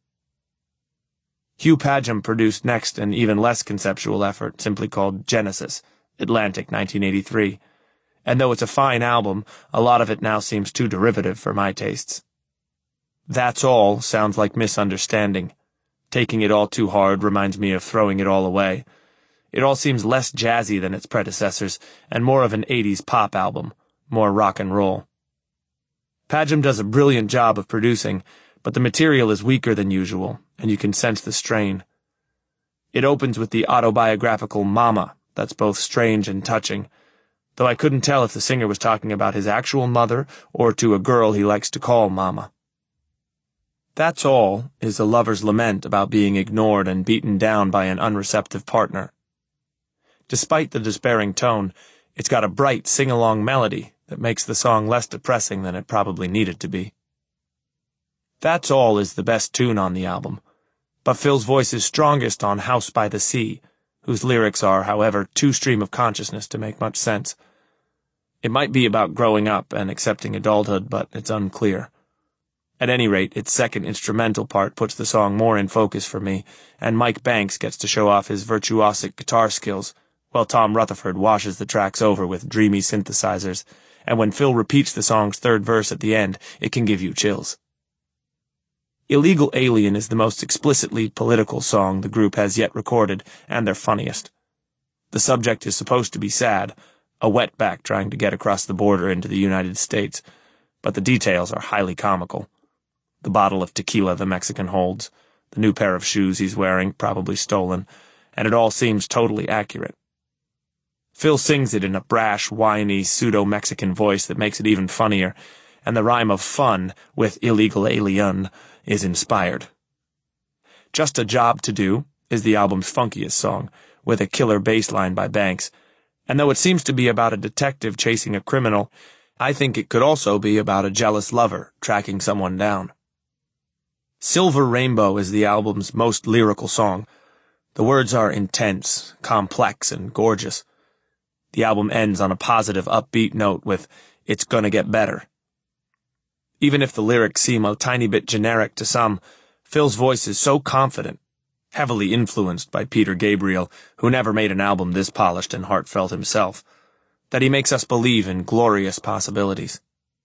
Hugh Padgham produced next an even less conceptual effort simply called Genesis, Atlantic nineteen eighty-three, and though it's a fine album, a lot of it now seems too derivative for my tastes. That's All sounds like misunderstanding. Taking it all too hard reminds me of throwing it all away. It all seems less jazzy than its predecessors, and more of an eighties pop album, more rock and roll. Padgham does a brilliant job of producing, but the material is weaker than usual, and you can sense the strain. It opens with the autobiographical Mama, that's both strange and touching, though I couldn't tell if the singer was talking about his actual mother or to a girl he likes to call Mama. That's All is a lover's lament about being ignored and beaten down by an unreceptive partner. Despite the despairing tone, it's got a bright sing-along melody that makes the song less depressing than it probably needed to be. That's All is the best tune on the album, but Phil's voice is strongest on House by the Sea, whose lyrics are, however, too stream of consciousness to make much sense. It might be about growing up and accepting adulthood, but it's unclear. At any rate, its second instrumental part puts the song more in focus for me, and Mike Banks gets to show off his virtuosic guitar skills, while Tom Rutherford washes the tracks over with dreamy synthesizers, and when Phil repeats the song's third verse at the end, it can give you chills. Illegal Alien is the most explicitly political song the group has yet recorded, and their funniest. The subject is supposed to be sad, a wetback trying to get across the border into the United States, but the details are highly comical. The bottle of tequila the Mexican holds, the new pair of shoes he's wearing, probably stolen, and it all seems totally accurate. Phil sings it in a brash, whiny, pseudo-Mexican voice that makes it even funnier, and the rhyme of fun with Illegal Alien is inspired. Just a Job to Do is the album's funkiest song, with a killer bass line by Banks, and though it seems to be about a detective chasing a criminal, I think it could also be about a jealous lover tracking someone down. Silver Rainbow is the album's most lyrical song. The words are intense, complex, and gorgeous. The album ends on a positive, upbeat note with, "It's gonna get better." Even if the lyrics seem a tiny bit generic to some, Phil's voice is so confident, heavily influenced by Peter Gabriel, who never made an album this polished and heartfelt himself, that he makes us believe in glorious possibilities.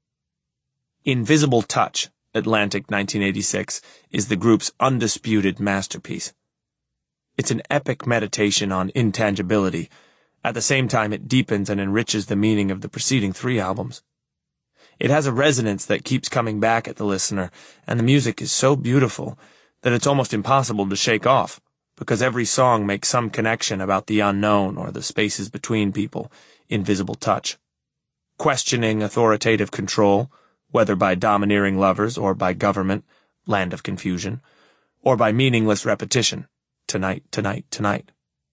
Invisible Touch, Atlantic nineteen eighty-six, is the group's undisputed masterpiece. It's an epic meditation on intangibility. At the same time, it deepens and enriches the meaning of the preceding three albums. It has a resonance that keeps coming back at the listener, and the music is so beautiful that it's almost impossible to shake off, because every song makes some connection about the unknown or the spaces between people, invisible touch. Questioning authoritative control, whether by domineering lovers or by government, land of confusion, or by meaningless repetition, tonight, tonight, tonight.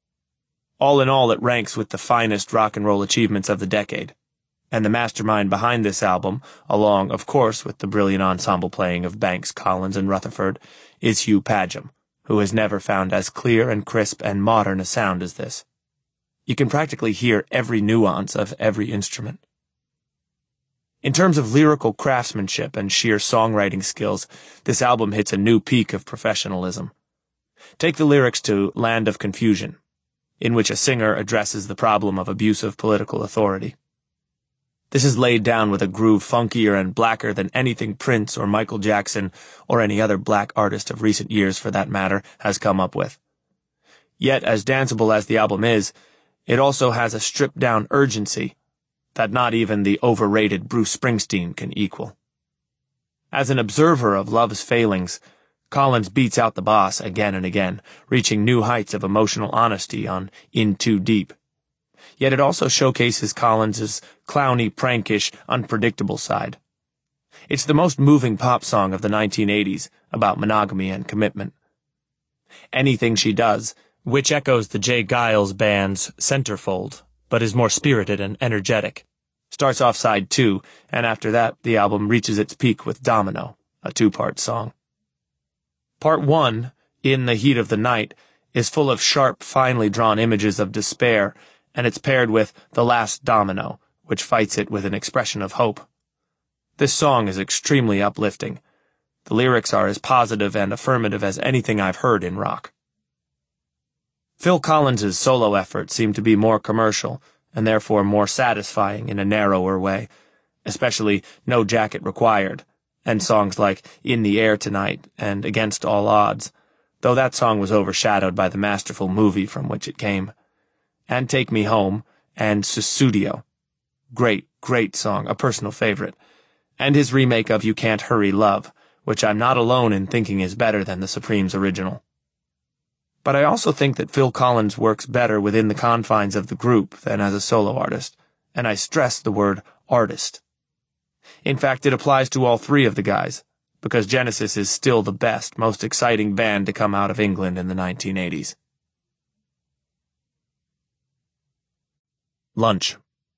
All in all, it ranks with the finest rock and roll achievements of the decade, and the mastermind behind this album, along, of course, with the brilliant ensemble playing of Banks, Collins, and Rutherford, is Hugh Padgham, who has never found as clear and crisp and modern a sound as this. You can practically hear every nuance of every instrument. In terms of lyrical craftsmanship and sheer songwriting skills, this album hits a new peak of professionalism. Take the lyrics to Land of Confusion, in which a singer addresses the problem of abusive political authority. This is laid down with a groove funkier and blacker than anything Prince or Michael Jackson, or any other black artist of recent years for that matter, has come up with. Yet, as danceable as the album is, it also has a stripped-down urgency that not even the overrated Bruce Springsteen can equal. As an observer of love's failings, Collins beats out the boss again and again, reaching new heights of emotional honesty on In Too Deep, yet it also showcases Collins's clowny, prankish, unpredictable side. It's the most moving pop song of the nineteen eighties, about monogamy and commitment. Anything She Does, which echoes the Jay Giles Band's Centerfold, but is more spirited and energetic, starts off side two, and after that the album reaches its peak with Domino, a two-part song. Part one, In the Heat of the Night, is full of sharp, finely drawn images of despair, and it's paired with The Last Domino, which fights it with an expression of hope. This song is extremely uplifting. The lyrics are as positive and affirmative as anything I've heard in rock. Phil Collins's solo efforts seem to be more commercial, and therefore more satisfying in a narrower way, especially No Jacket Required, and songs like In the Air Tonight and Against All Odds, though that song was overshadowed by the masterful movie from which it came, and Take Me Home, and Sussudio. Great, great song, a personal favorite, and his remake of You Can't Hurry Love, which I'm not alone in thinking is better than the Supremes' original. But I also think that Phil Collins works better within the confines of the group than as a solo artist, and I stress the word artist. In fact, it applies to all three of the guys, because Genesis is still the best, most exciting band to come out of England in the nineteen eighties. Lunch.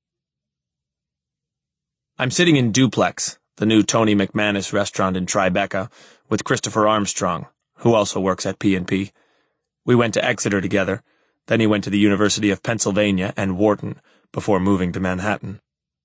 I'm sitting in Duplex, the new Tony McManus restaurant in Tribeca, with Christopher Armstrong, who also works at P and P. We went to Exeter together, then he went to the University of Pennsylvania and Wharton before moving to Manhattan.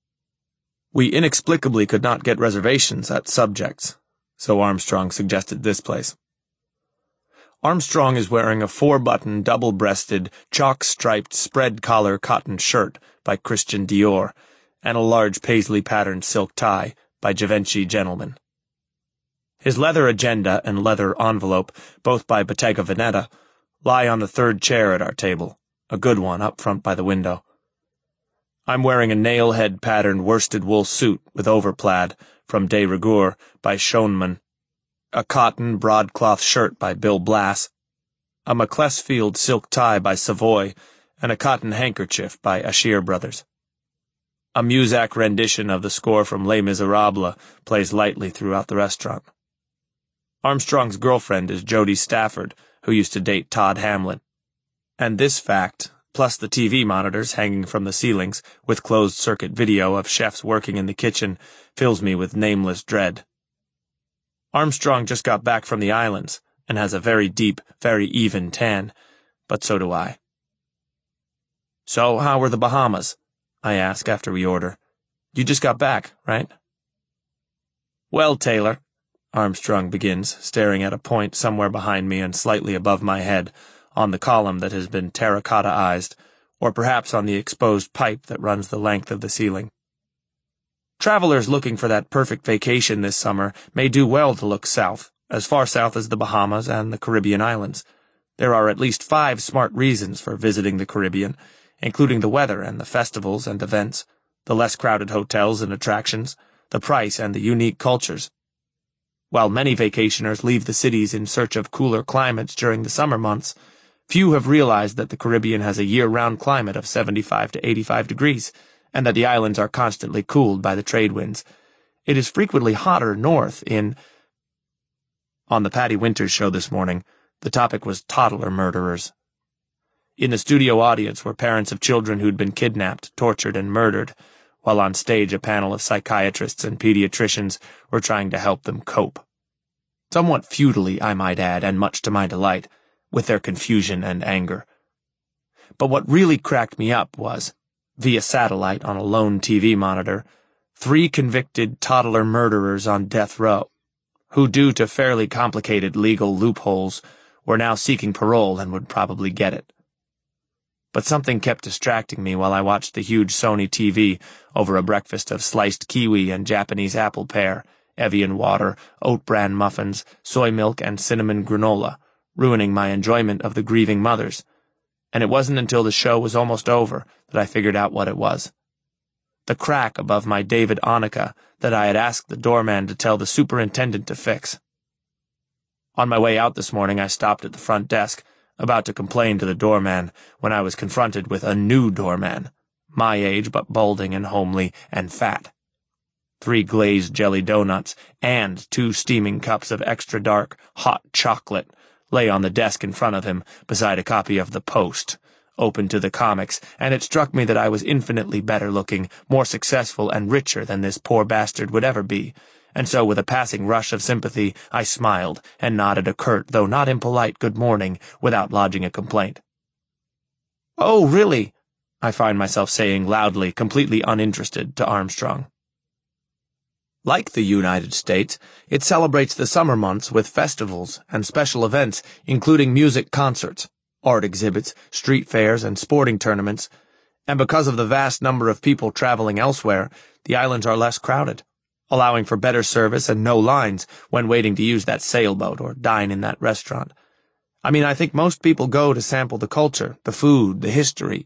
We inexplicably could not get reservations at Subjects, so Armstrong suggested this place. Armstrong is wearing a four-button, double-breasted, chalk-striped, spread-collar cotton shirt by Christian Dior and a large paisley-patterned silk tie by Givenchy Gentleman. His leather agenda and leather envelope, both by Bottega Veneta, lie on the third chair at our table, a good one up front by the window. I'm wearing a nail-head-patterned worsted wool suit with overplaid from de rigueur by Schoenmann, a cotton broadcloth shirt by Bill Blass, a Macclesfield silk tie by Savoy, and a cotton handkerchief by Ashear Brothers. A Muzak rendition of the score from Les Miserables plays lightly throughout the restaurant. Armstrong's girlfriend is Jodie Stafford, who used to date Todd Hamlin. And this fact, plus the T V monitors hanging from the ceilings with closed-circuit video of chefs working in the kitchen, fills me with nameless dread. Armstrong just got back from the islands and has a very deep, very even tan, but so do I. So, how were the Bahamas? I ask after we order. You just got back, right? Well, Taylor, Armstrong begins, staring at a point somewhere behind me and slightly above my head, on the column that has been terracotta-ized, or perhaps on the exposed pipe that runs the length of the ceiling. Travelers looking for that perfect vacation this summer may do well to look south, as far south as the Bahamas and the Caribbean islands. There are at least five smart reasons for visiting the Caribbean, including the weather and the festivals and events, the less crowded hotels and attractions, the price and the unique cultures. While many vacationers leave the cities in search of cooler climates during the summer months, few have realized that the Caribbean has a year-round climate of seventy-five to eighty-five degrees, and that the islands are constantly cooled by the trade winds. It is frequently hotter north in... On the Patty Winters show this morning, the topic was toddler murderers. In the studio audience were parents of children who'd been kidnapped, tortured, and murdered, while on stage a panel of psychiatrists and pediatricians were trying to help them cope. Somewhat futilely, I might add, and much to my delight, with their confusion and anger. But what really cracked me up was, via satellite on a lone T V monitor, three convicted toddler murderers on death row, who, due to fairly complicated legal loopholes, were now seeking parole and would probably get it. But something kept distracting me while I watched the huge Sony T V over a breakfast of sliced kiwi and Japanese apple pear, Evian water, oat bran muffins, soy milk, and cinnamon granola, ruining my enjoyment of the grieving mothers. And it wasn't until the show was almost over that I figured out what it was. The crack above my David Onica that I had asked the doorman to tell the superintendent to fix. On my way out this morning, I stopped at the front desk, about to complain to the doorman, when I was confronted with a new doorman, my age but balding and homely and fat. Three glazed jelly donuts and two steaming cups of extra dark, hot chocolate lay on the desk in front of him, beside a copy of The Post, open to the comics, and it struck me that I was infinitely better looking, more successful, and richer than this poor bastard would ever be, and so with a passing rush of sympathy I smiled and nodded a curt, though not impolite, good morning without lodging a complaint. "Oh, really?" I find myself saying loudly, completely uninterested, to Armstrong. Like the United States, it celebrates the summer months with festivals and special events, including music concerts, art exhibits, street fairs, and sporting tournaments, and because of the vast number of people traveling elsewhere, the islands are less crowded, allowing for better service and no lines when waiting to use that sailboat or dine in that restaurant. I mean, I think most people go to sample the culture, the food, the history.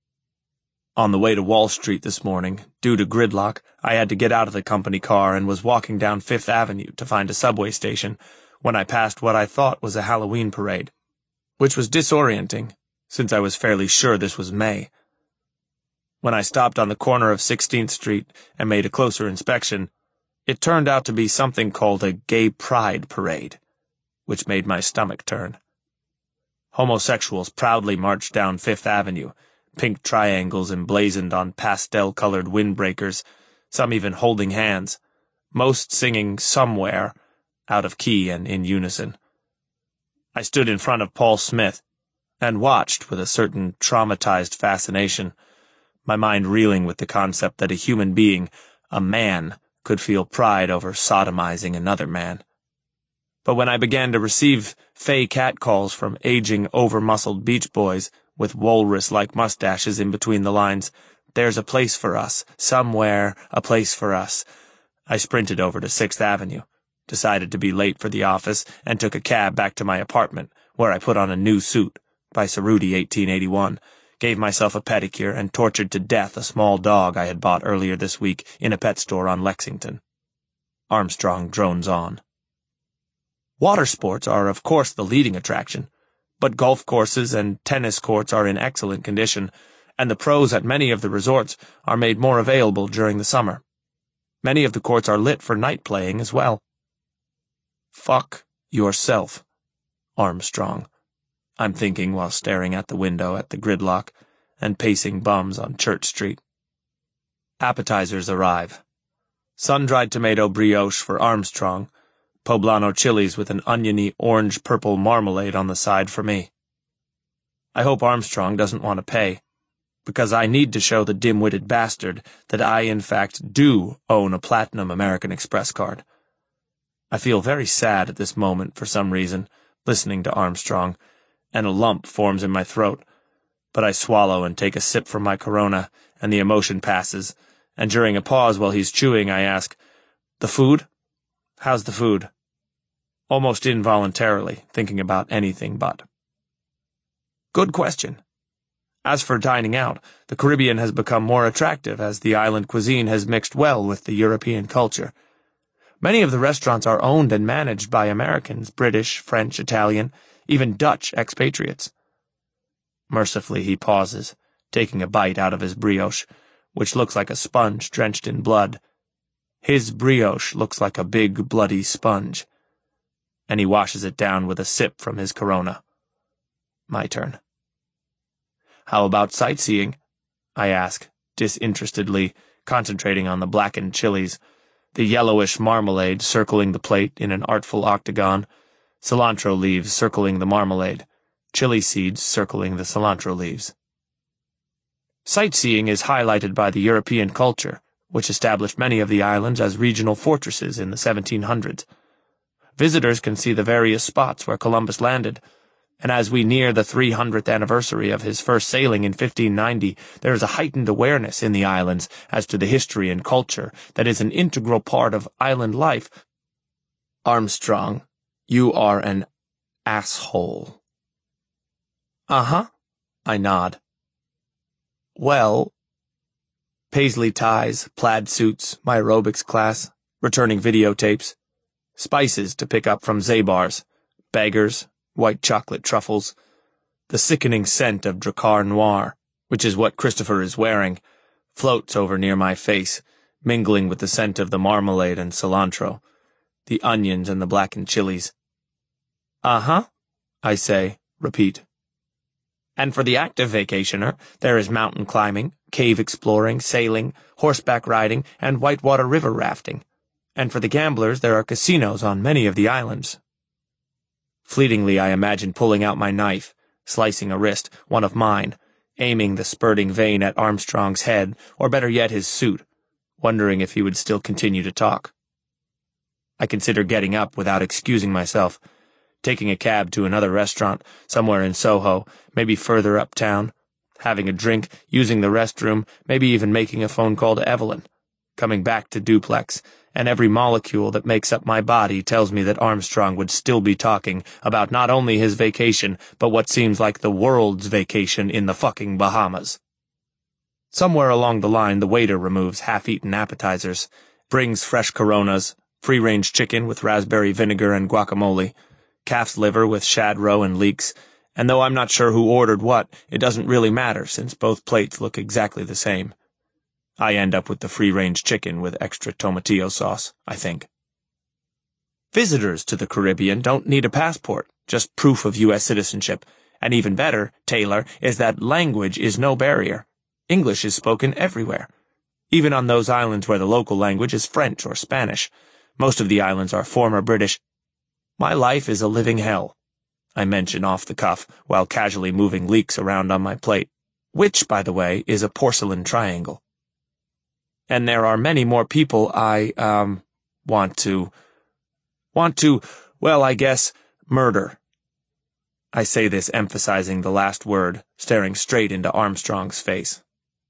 On the way to Wall Street this morning, due to gridlock, I had to get out of the company car and was walking down Fifth Avenue to find a subway station when I passed what I thought was a Halloween parade, which was disorienting, since I was fairly sure this was May. When I stopped on the corner of sixteenth Street and made a closer inspection, it turned out to be something called a gay pride parade, which made my stomach turn. Homosexuals proudly marched down Fifth Avenue, pink triangles emblazoned on pastel-colored windbreakers, some even holding hands, most singing Somewhere, out of key and in unison. I stood in front of Paul Smith and watched with a certain traumatized fascination, my mind reeling with the concept that a human being, a man, could feel pride over sodomizing another man. But when I began to receive fey catcalls from aging, over-muscled beach boys with walrus-like mustaches in between the lines, "There's a place for us, somewhere, a place for us," I sprinted over to Sixth Avenue, decided to be late for the office, and took a cab back to my apartment, where I put on a new suit, by Cerruti eighteen eighty-one, gave myself a pedicure, and tortured to death a small dog I had bought earlier this week in a pet store on Lexington. Armstrong drones on. Water sports are, of course, the leading attraction, but golf courses and tennis courts are in excellent condition, and the pros at many of the resorts are made more available during the summer. Many of the courts are lit for night playing as well. Fuck yourself, Armstrong, I'm thinking while staring at the window at the gridlock and pacing bums on Church Street. Appetizers arrive. Sun-dried tomato brioche for Armstrong, poblano chilies with an oniony orange-purple marmalade on the side for me. I hope Armstrong doesn't want to pay, because I need to show the dim-witted bastard that I, in fact, do own a platinum American Express card. I feel very sad at this moment for some reason, listening to Armstrong, and a lump forms in my throat, but I swallow and take a sip from my Corona, and the emotion passes, and during a pause while he's chewing I ask, "The food? How's the food?" Almost involuntarily, thinking about anything but. Good question. As for dining out, the Caribbean has become more attractive as the island cuisine has mixed well with the European culture. Many of the restaurants are owned and managed by Americans, British, French, Italian, even Dutch expatriates. Mercifully he pauses, taking a bite out of his brioche, which looks like a sponge drenched in blood. His brioche looks like a big, bloody sponge, and he washes it down with a sip from his Corona. My turn. "How about sightseeing?" I ask, disinterestedly, concentrating on the blackened chilies, the yellowish marmalade circling the plate in an artful octagon, cilantro leaves circling the marmalade, chili seeds circling the cilantro leaves. Sightseeing is highlighted by the European culture, which established many of the islands as regional fortresses in the seventeen hundreds. Visitors can see the various spots where Columbus landed, and as we near the three hundredth anniversary of his first sailing in fifteen ninety, there is a heightened awareness in the islands as to the history and culture that is an integral part of island life. Armstrong, you are an asshole. Uh-huh, I nod. Well, paisley ties, plaid suits, my aerobics class, returning videotapes, spices to pick up from Zabar's, beggars, white chocolate truffles, the sickening scent of Drakkar Noir, which is what Christopher is wearing, floats over near my face, mingling with the scent of the marmalade and cilantro, the onions and the blackened chilies. Uh-huh, I say, repeat. And for the active vacationer, there is mountain climbing, cave exploring, sailing, horseback riding, and whitewater river rafting. And for the gamblers, there are casinos on many of the islands. Fleetingly, I imagine pulling out my knife, slicing a wrist, one of mine, aiming the spurting vein at Armstrong's head, or better yet his suit, wondering if he would still continue to talk. I consider getting up without excusing myself, taking a cab to another restaurant, somewhere in Soho, maybe further uptown, having a drink, using the restroom, maybe even making a phone call to Evelyn, coming back to Duplex, and every molecule that makes up my body tells me that Armstrong would still be talking about not only his vacation, but what seems like the world's vacation in the fucking Bahamas. Somewhere along the line, the waiter removes half-eaten appetizers, brings fresh Coronas, free-range chicken with raspberry vinegar and guacamole, calf's liver with shad roe and leeks, and though I'm not sure who ordered what, it doesn't really matter since both plates look exactly the same. I end up with the free-range chicken with extra tomatillo sauce, I think. Visitors to the Caribbean don't need a passport, just proof of U S citizenship, and even better, Taylor, is that language is no barrier. English is spoken everywhere, even on those islands where the local language is French or Spanish. Most of the islands are former British. My life is a living hell, I mention off the cuff while casually moving leeks around on my plate, which, by the way, is a porcelain triangle. And there are many more people I, um, want to, want to, well, I guess, murder. I say this emphasizing the last word, staring straight into Armstrong's face.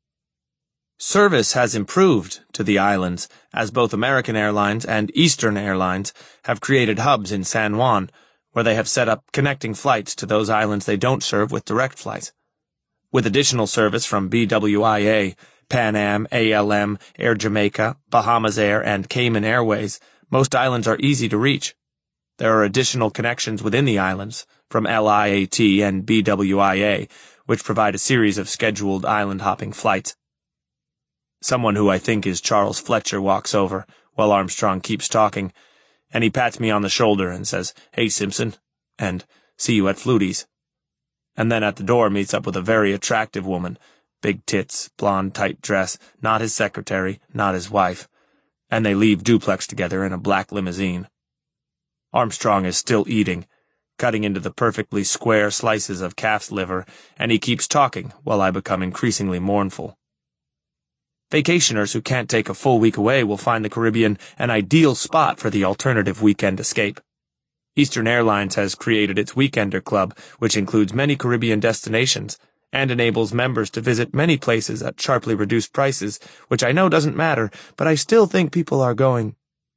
Service has improved to the islands, as both American Airlines and Eastern Airlines have created hubs in San Juan, where they have set up connecting flights to those islands they don't serve with direct flights. With additional service from B W I A, Pan Am, A L M, Air Jamaica, Bahamas Air, and Cayman Airways, most islands are easy to reach. There are additional connections within the islands, from L I A T and B W I A, which provide a series of scheduled island-hopping flights. Someone who I think is Charles Fletcher walks over, while Armstrong keeps talking, and he pats me on the shoulder and says, "Hey, Simpson," and "See you at Flutie's." And then at the door meets up with a very attractive woman, big tits, blonde tight dress, not his secretary, not his wife, and they leave Duplex together in a black limousine. Armstrong is still eating, cutting into the perfectly square slices of calf's liver, and he keeps talking while I become increasingly mournful. Vacationers who can't take a full week away will find the Caribbean an ideal spot for the alternative weekend escape. Eastern Airlines has created its Weekender Club, which includes many Caribbean destinations, and enables members to visit many places at sharply reduced prices, which I know doesn't matter, but I still think people are going.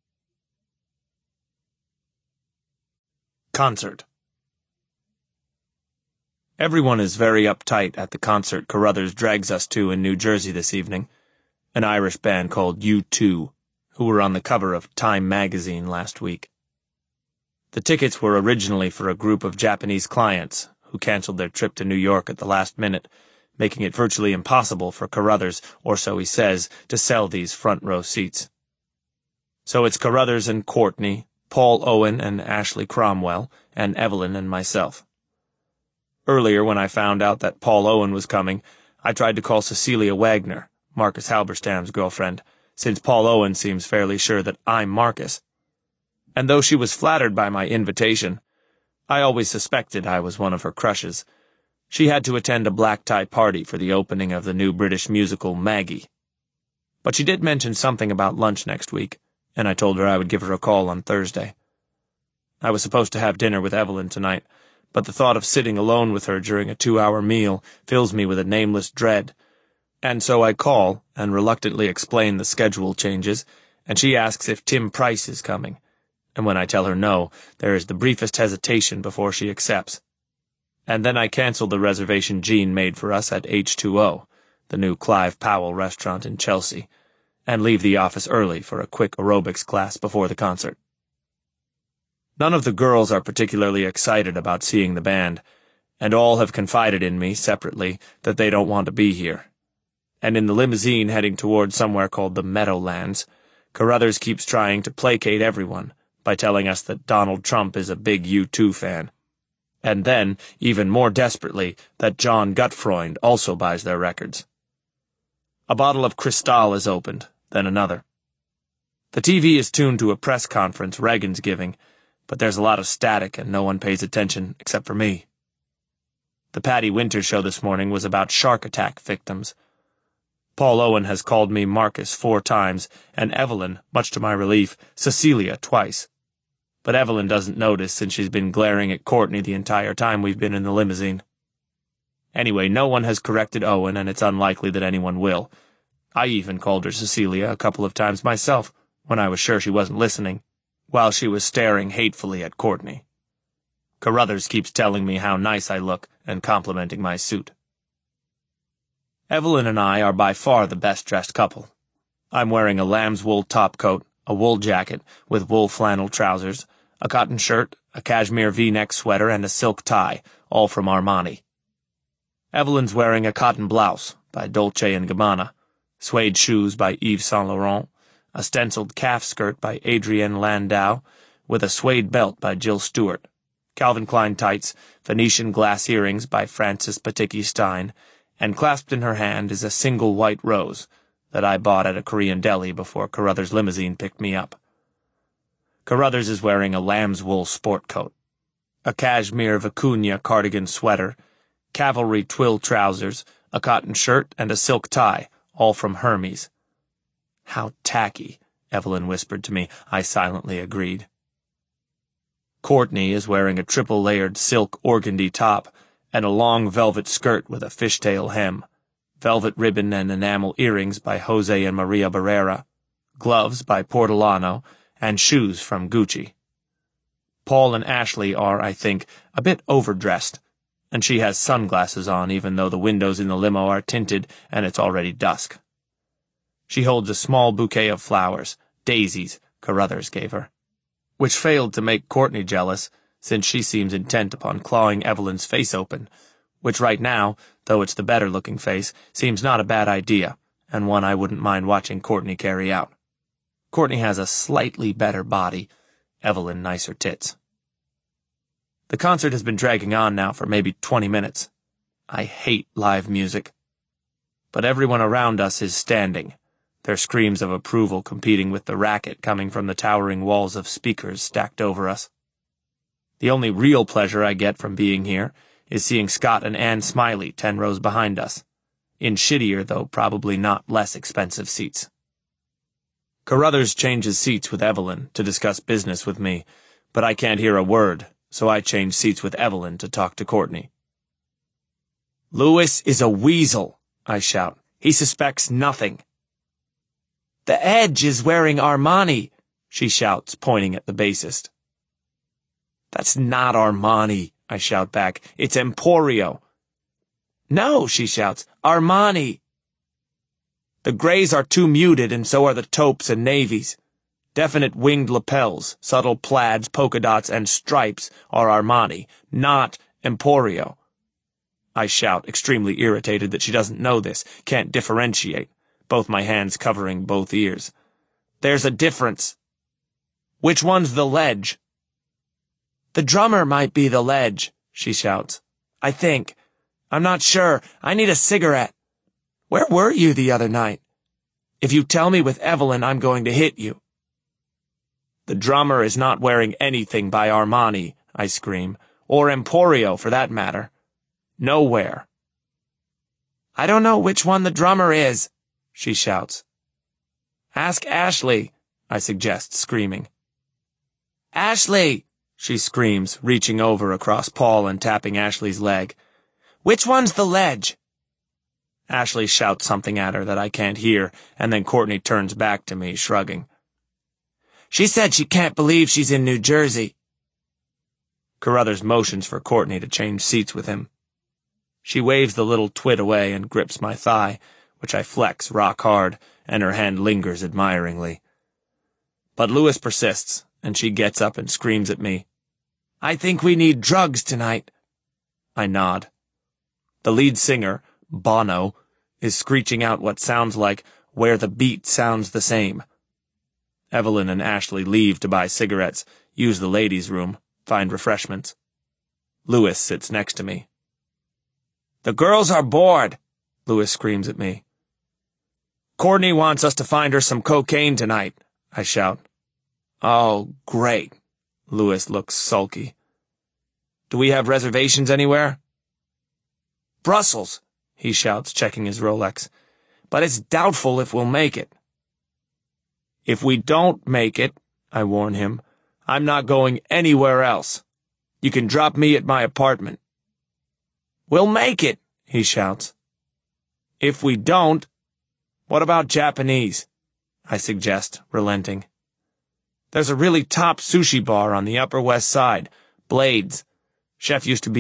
Concert. Everyone is very uptight at the concert Carruthers drags us to in New Jersey this evening. An Irish band called U two, who were on the cover of Time magazine last week. The tickets were originally for a group of Japanese clients who canceled their trip to New York at the last minute, making it virtually impossible for Carruthers, or so he says, to sell these front-row seats. So it's Carruthers and Courtney, Paul Owen and Ashley Cromwell, and Evelyn and myself. Earlier, when I found out that Paul Owen was coming, I tried to call Cecilia Wagner, Marcus Halberstam's girlfriend, since Paul Owen seems fairly sure that I'm Marcus. And though she was flattered by my invitation, I always suspected I was one of her crushes. She had to attend a black-tie party for the opening of the new British musical Maggie. But she did mention something about lunch next week, and I told her I would give her a call on Thursday. I was supposed to have dinner with Evelyn tonight, but the thought of sitting alone with her during a two-hour meal fills me with a nameless dread. And so I call and reluctantly explain the schedule changes, and she asks if Tim Price is coming. And when I tell her no, there is the briefest hesitation before she accepts. And then I cancel the reservation Jean made for us at H two O, the new Clive Powell restaurant in Chelsea, and leave the office early for a quick aerobics class before the concert. None of the girls are particularly excited about seeing the band, and all have confided in me, separately, that they don't want to be here. And in the limousine heading toward somewhere called the Meadowlands, Carruthers keeps trying to placate everyone by telling us that Donald Trump is a big U two fan. And then, even more desperately, that John Gutfreund also buys their records. A bottle of Cristal is opened, then another. The T V is tuned to a press conference Reagan's giving, but there's a lot of static and no one pays attention except for me. The Patty Winters show this morning was about shark attack victims. Paul Owen has called me Marcus four times, and Evelyn, much to my relief, Cecilia twice. But Evelyn doesn't notice since she's been glaring at Courtney the entire time we've been in the limousine. Anyway, no one has corrected Owen, and it's unlikely that anyone will. I even called her Cecilia a couple of times myself, when I was sure she wasn't listening, while she was staring hatefully at Courtney. Carruthers keeps telling me how nice I look and complimenting my suit. Evelyn and I are by far the best-dressed couple. I'm wearing a lamb's wool topcoat, a wool jacket with wool flannel trousers, a cotton shirt, a cashmere V-neck sweater, and a silk tie, all from Armani. Evelyn's wearing a cotton blouse by Dolce and Gabbana, suede shoes by Yves Saint Laurent, a stenciled calf skirt by Adrienne Landau, with a suede belt by Jill Stewart, Calvin Klein tights, Venetian glass earrings by Francis Patiki Stein, and clasped in her hand is a single white rose that I bought at a Korean deli before Carruthers' limousine picked me up. Carruthers is wearing a lamb's wool sport coat, a cashmere vicuña cardigan sweater, cavalry twill trousers, a cotton shirt, and a silk tie, all from Hermes. How tacky, Evelyn whispered to me. I silently agreed. Courtney is wearing a triple-layered silk organdy top and a long velvet skirt with a fishtail hem, velvet ribbon and enamel earrings by Jose and Maria Barrera, gloves by Portolano, and shoes from Gucci. Paul and Ashley are, I think, a bit overdressed, and she has sunglasses on even though the windows in the limo are tinted and it's already dusk. She holds a small bouquet of flowers, daisies, Carruthers gave her, which failed to make Courtney jealous, since she seems intent upon clawing Evelyn's face open, which right now, though it's the better-looking face, seems not a bad idea, and one I wouldn't mind watching Courtney carry out. Courtney has a slightly better body, Evelyn nicer tits. The concert has been dragging on now for maybe twenty minutes. I hate live music. But everyone around us is standing, their screams of approval competing with the racket coming from the towering walls of speakers stacked over us. The only real pleasure I get from being here is seeing Scott and Anne Smiley ten rows behind us, in shittier, though probably not less expensive seats. Carruthers changes seats with Evelyn to discuss business with me, but I can't hear a word, so I change seats with Evelyn to talk to Courtney. "Louis is a weasel," I shout. "He suspects nothing." "The Edge is wearing Armani," she shouts, pointing at the bassist. "That's not Armani," I shout back. "It's Emporio." "No," she shouts, "Armani." "The grays are too muted, and so are the taupes and navies. Definite winged lapels, subtle plaids, polka dots, and stripes are Armani, not Emporio." I shout, extremely irritated that she doesn't know this, can't differentiate, both my hands covering both ears. "There's a difference." "Which one's the Ledge?" "The drummer might be the Ledge," she shouts. "I think. I'm not sure. I need a cigarette. Where were you the other night? If you tell me with Evelyn, I'm going to hit you." "The drummer is not wearing anything by Armani," I scream, "or Emporio, for that matter. Nowhere." "I don't know which one the drummer is," she shouts. "Ask Ashley," I suggest, screaming. "Ashley!" she screams, reaching over across Paul and tapping Ashley's leg. "Which one's the Ledge?" Ashley shouts something at her that I can't hear, and then Courtney turns back to me, shrugging. "She said she can't believe she's in New Jersey." Carruthers motions for Courtney to change seats with him. She waves the little twit away and grips my thigh, which I flex rock hard, and her hand lingers admiringly. But Louis persists, and she gets up and screams at me. "I think we need drugs tonight." I nod. The lead singer, Bono, is screeching out what sounds like where the beat sounds the same. Evelyn and Ashley leave to buy cigarettes, use the ladies' room, find refreshments. Louis sits next to me. "The girls are bored," Louis screams at me. "Courtney wants us to find her some cocaine tonight," I shout. "Oh, great." Louis looks sulky. "Do we have reservations anywhere?" "Brussels," he shouts, checking his Rolex. "But it's doubtful if we'll make it." "If we don't make it," I warn him, "I'm not going anywhere else. You can drop me at my apartment." "We'll make it," he shouts. "If we don't, what about Japanese?" I suggest, relenting. "There's a really top sushi bar on the Upper West Side, Blades. Chef used to be